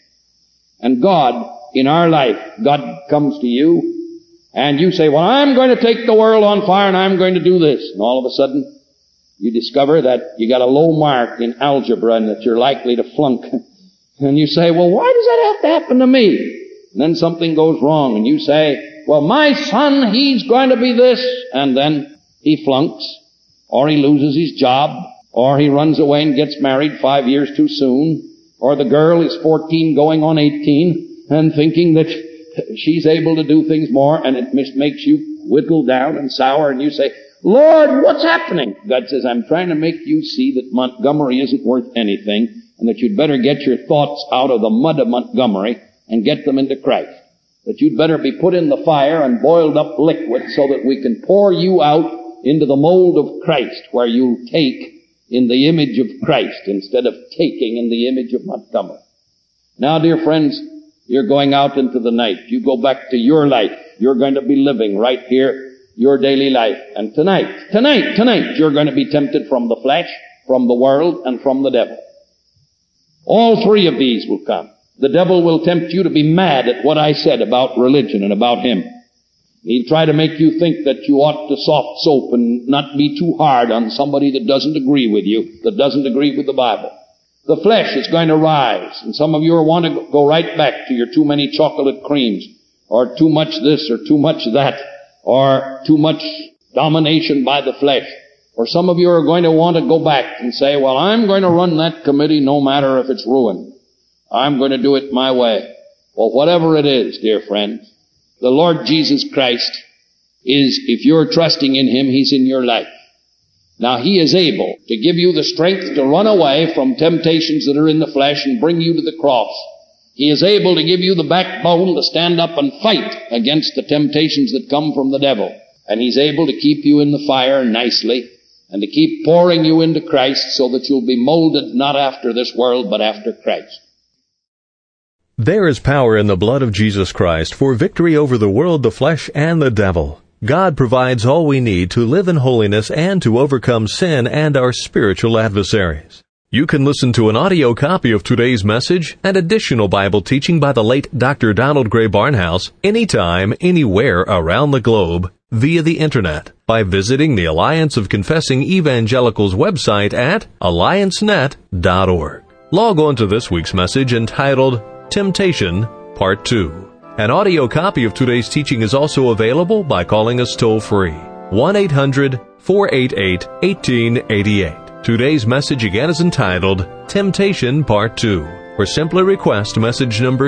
And God, in our life, God comes to you, and you say, well, I'm going to take the world on fire and I'm going to do this. And all of a sudden, you discover that you got a low mark in algebra and that you're likely to flunk. And you say, well, why does that have to happen to me? And then something goes wrong and you say, well, my son, he's going to be this. And then he flunks, or he loses his job, or he runs away and gets married 5 years too soon, or the girl is 14 going on 18 and thinking that she's able to do things more, and it makes you whittle down and sour, and you say, Lord, what's happening? God says, I'm trying to make you see that Montgomery isn't worth anything, and that you'd better get your thoughts out of the mud of Montgomery and get them into Christ. That you'd better be put in the fire and boiled up liquid so that we can pour you out into the mold of Christ, where you'll take in the image of Christ instead of taking in the image of Montgomery. Now, dear friends, you're going out into the night. You go back to your life. You're going to be living right here, your daily life. And tonight, you're going to be tempted from the flesh, from the world, and from the devil. All three of these will come. The devil will tempt you to be mad at what I said about religion and about him. He'll try to make you think that you ought to soft soap and not be too hard on somebody that doesn't agree with you, that doesn't agree with the Bible. The flesh is going to rise, and some of you want to go right back to your too many chocolate creams, or too much this, or too much that, or too much domination by the flesh. Or some of you are going to want to go back and say, well, I'm going to run that committee no matter if it's ruined. I'm going to do it my way. Well, whatever it is, dear friends, the Lord Jesus Christ is, if you're trusting in Him, He's in your life. Now, He is able to give you the strength to run away from temptations that are in the flesh and bring you to the cross. He is able to give you the backbone to stand up and fight against the temptations that come from the devil. And He's able to keep you in the fire nicely and to keep pouring you into Christ so that you'll be molded not after this world but after Christ. There is power in the blood of Jesus Christ for victory over the world, the flesh, and the devil. God provides all we need to live in holiness and to overcome sin and our spiritual adversaries. You can listen to an audio copy of today's message and additional Bible teaching by the late Dr. Donald Grey Barnhouse anytime, anywhere around the globe via the Internet by visiting the Alliance of Confessing Evangelicals website at alliancenet.org. Log on to this week's message entitled Temptation, Part 2. An audio copy of today's teaching is also available by calling us toll-free, 1-800-488-1888. Today's message again is entitled Temptation Part 2, or simply request message number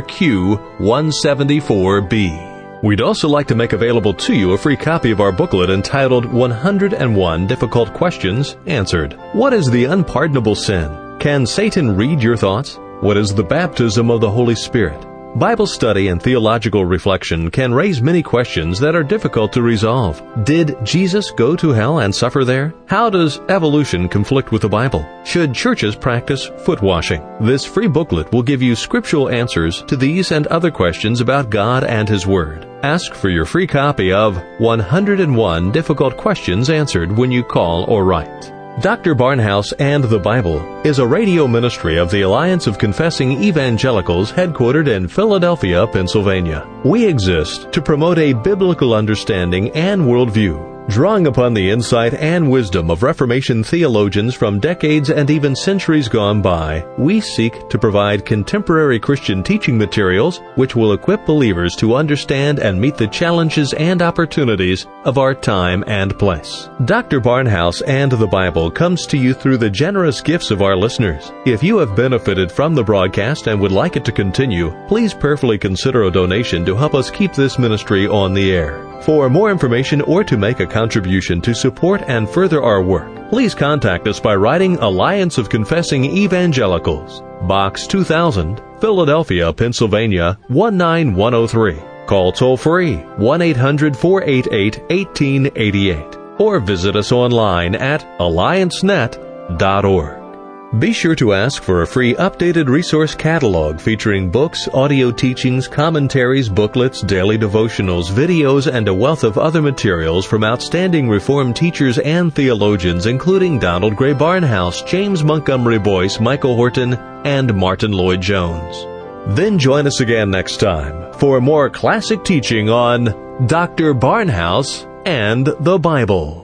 Q174B. We'd also like to make available to you a free copy of our booklet entitled 101 Difficult Questions Answered. What is the unpardonable sin? Can Satan read your thoughts? What is the baptism of the Holy Spirit? Bible study and theological reflection can raise many questions that are difficult to resolve. Did Jesus go to hell and suffer there? How does evolution conflict with the Bible? Should churches practice foot washing? This free booklet will give you scriptural answers to these and other questions about God and His Word. Ask for your free copy of 101 Difficult Questions Answered when you call or write. Dr. Barnhouse and the Bible is a radio ministry of the Alliance of Confessing Evangelicals headquartered in Philadelphia, Pennsylvania. We exist to promote a biblical understanding and worldview, drawing upon the insight and wisdom of Reformation theologians from decades and even centuries gone by. We seek to provide contemporary Christian teaching materials which will equip believers to understand and meet the challenges and opportunities of our time and place. Dr. Barnhouse and the Bible comes to you through the generous gifts of our listeners. If you have benefited from the broadcast and would like it to continue, please prayerfully consider a donation to help us keep this ministry on the air. For more information or to make a contribution to support and further our work, please contact us by writing Alliance of Confessing Evangelicals, Box 2000, Philadelphia, Pennsylvania 19103. Call toll-free 1-800-488-1888 or visit us online at alliancenet.org. Be sure to ask for a free updated resource catalog featuring books, audio teachings, commentaries, booklets, daily devotionals, videos, and a wealth of other materials from outstanding Reformed teachers and theologians including Donald Grey Barnhouse, James Montgomery Boyce, Michael Horton, and Martin Lloyd-Jones. Then join us again next time for more classic teaching on Dr. Barnhouse and the Bible.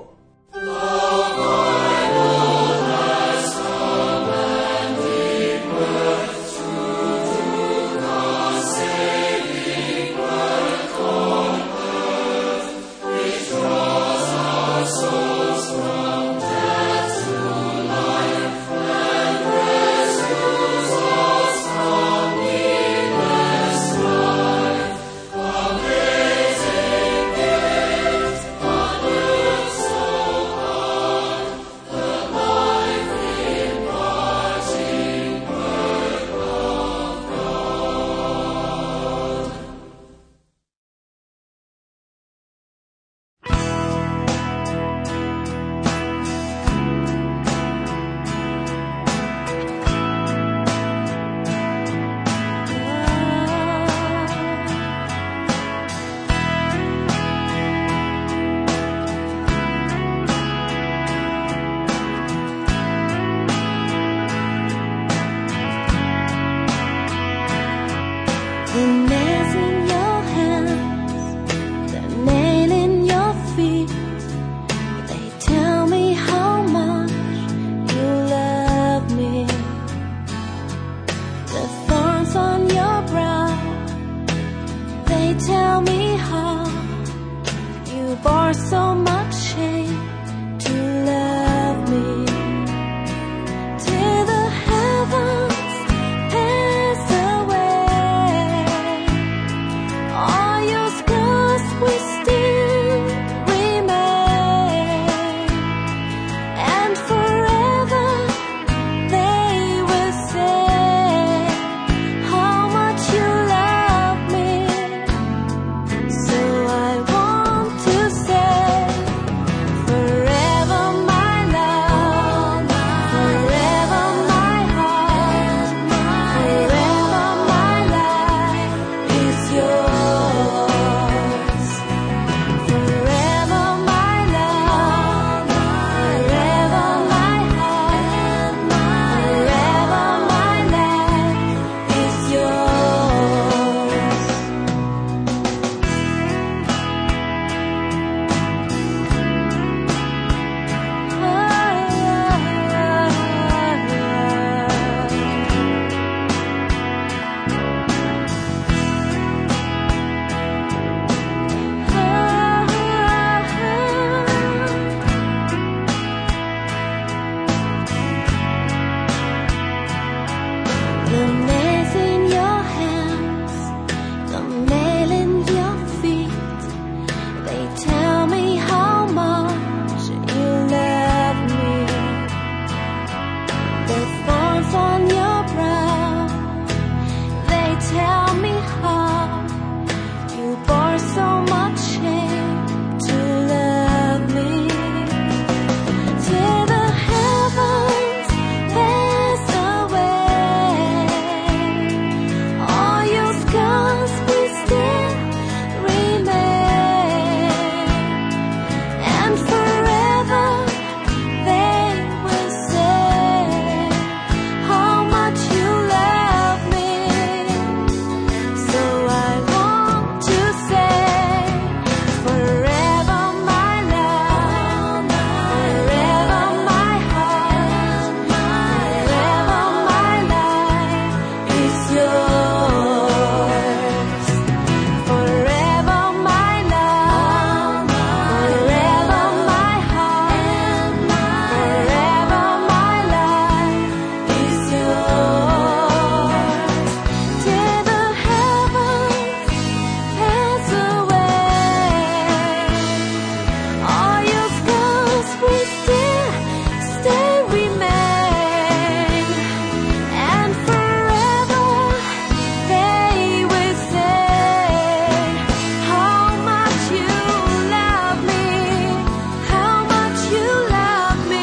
tell me how you bore so much shame to love me. Till the heavens pass away, all your scars will still remain, and forever they will say how much you love me. So I want to say forever my love, forever my heart, forever my life is yours. Forever my love, forever my heart, forever my life is yours. Till the heavens pass away, all your scars will still remain, and forever they will say how much you love me, how much you love me.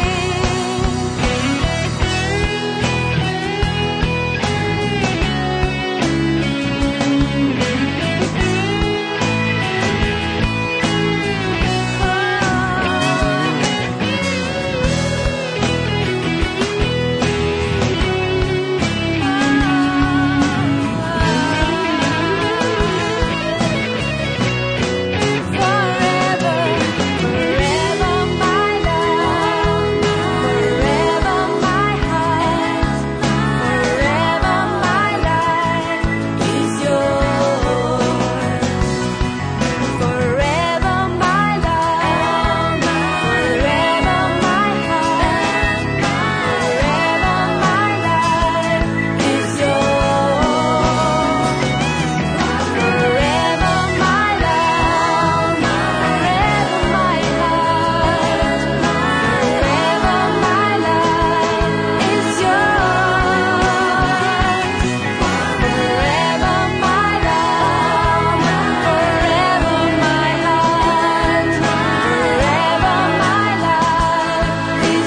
Forever, forever my love, forever my heart, forever my life is yours. Forever my love, forever my heart, forever my life is yours. Forever my love, forever my heart, forever my life is yours. Forever my love, forever my heart, forever my life is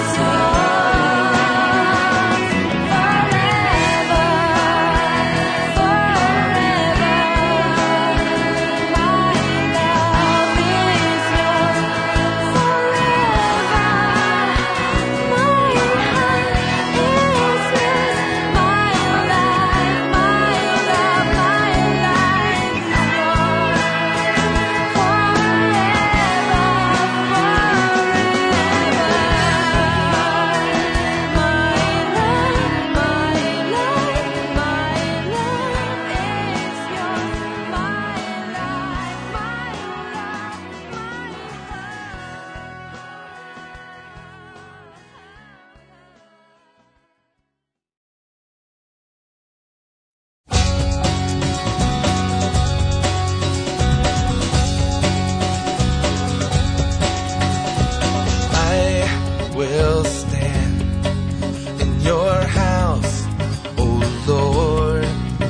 I will stand in your house, O Lord,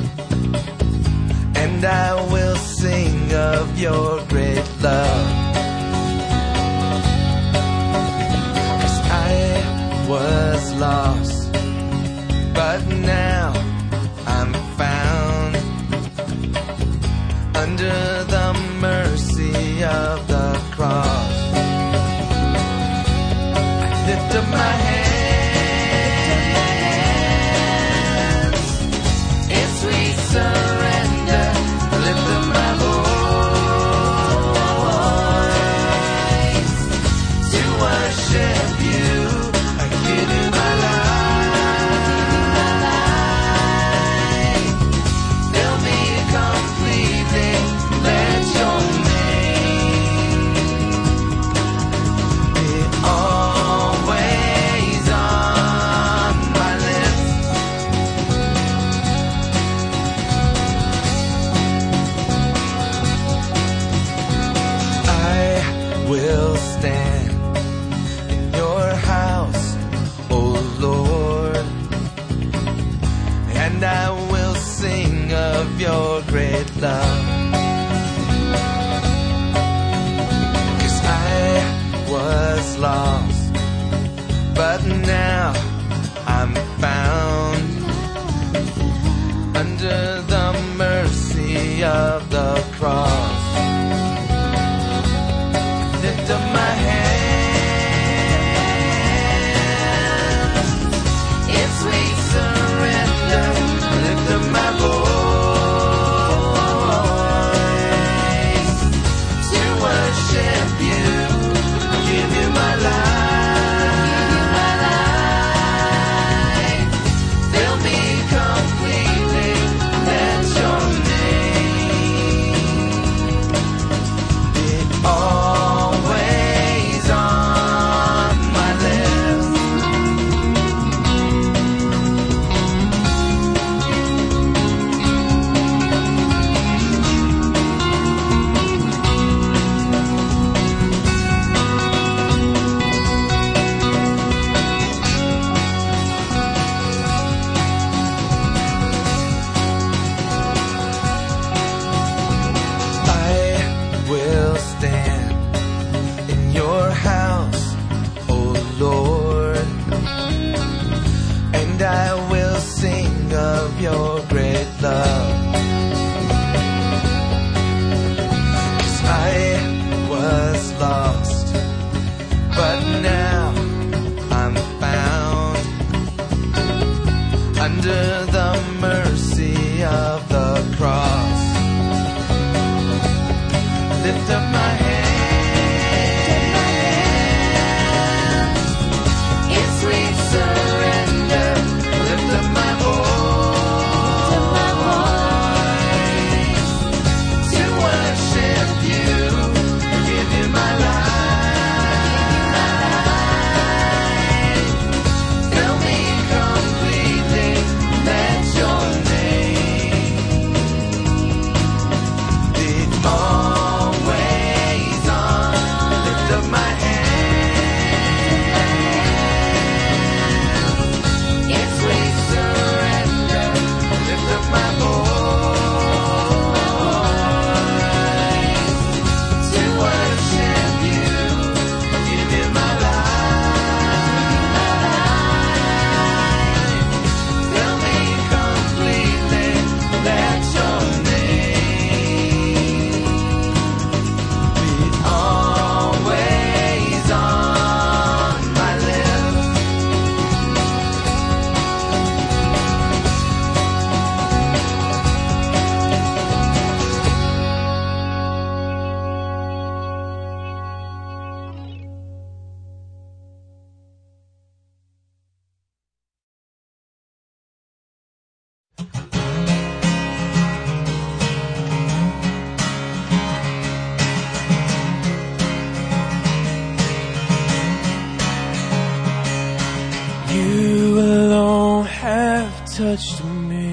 and I will sing of your great love. 'Cause I was lost, but now I'm found under the mercy of the cross. Lift up my hands in sweet surrender. Lift up my voice. of your great love. 'Cause I was lost, but now I'm found under the mercy of the cross. Lift up my hands in sweet surrender. Lift up my voice to worship you. Give you my life. Fill me completely. Let your name be always on my lips. I will stand in your house, O Lord, and I will sing of your great love. 'Cause I was lost, but now I'm found under the mercy of the cross. Lift up my hands in sweet surrender. Lift up my voice to worship you. Give you my life. Fill me completely. Let your name be always on. Lift up my hands in sweet surrender. Lift up my voice to worship you. Give you my life. Fill me completely. Let your name be always on my lips. You alone have touched me.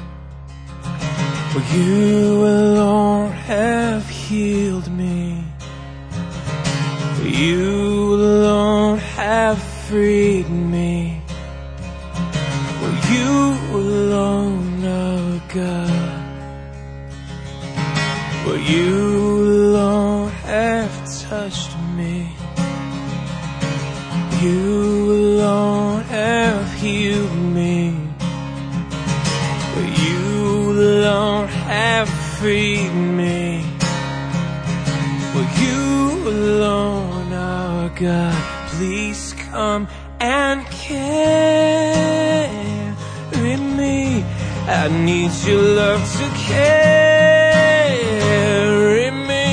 For you alone have healed me. For you alone have freed me. For you alone are God. For you alone have touched me. You alone have healed me. For you alone have freed me. For you alone are God. Please come and carry me. I need your love to carry me.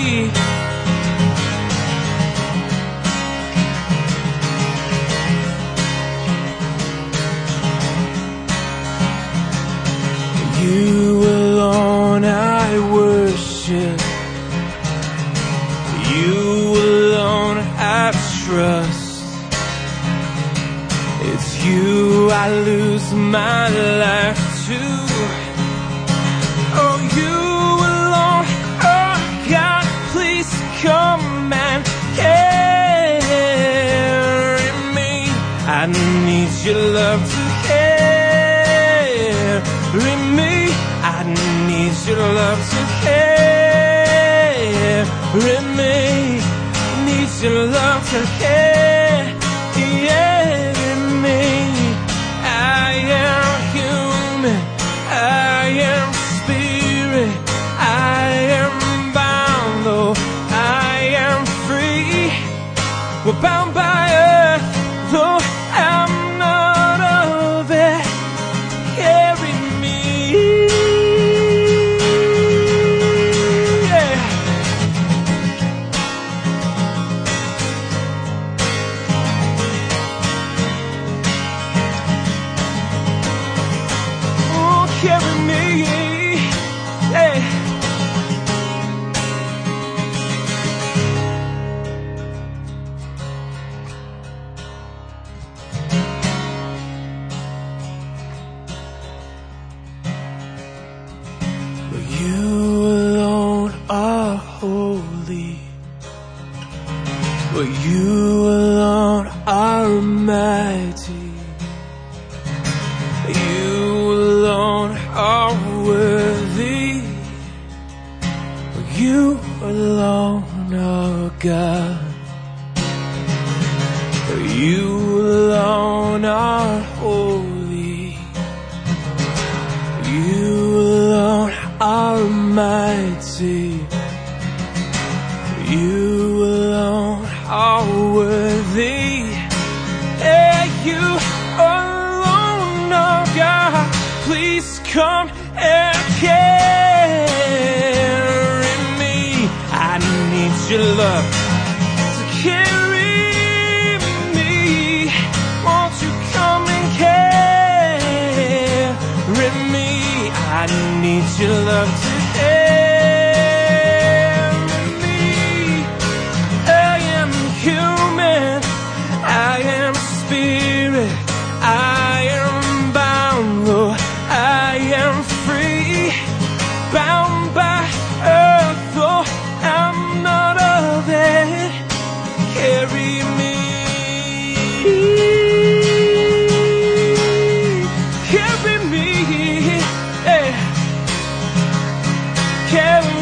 You alone I worship. You alone I trust. It's you I lose my life to. Oh, you alone, oh God, please come and carry me. I need your love to carry me. I your love to carry me. Needs your love to carry me. I am human, I am spirit, I am bound, though I am free. We're bound by earth, though I'm not of it. Carry me, yeah. Oh, carry me, yeah. You alone are holy. Well, you alone are mighty. You alone are worthy. Well, you alone are God. Well, you alone are holy. You alone are mighty. You alone are worthy. Hey, you alone are God. Please come and carry me. I need your love to carry me. Won't you come and carry me? I need your love to carry me. I am human, I am spirit, I am bound, though I am free. Bound by earth, though I'm not of it. Carry me, carry me, yeah. Carry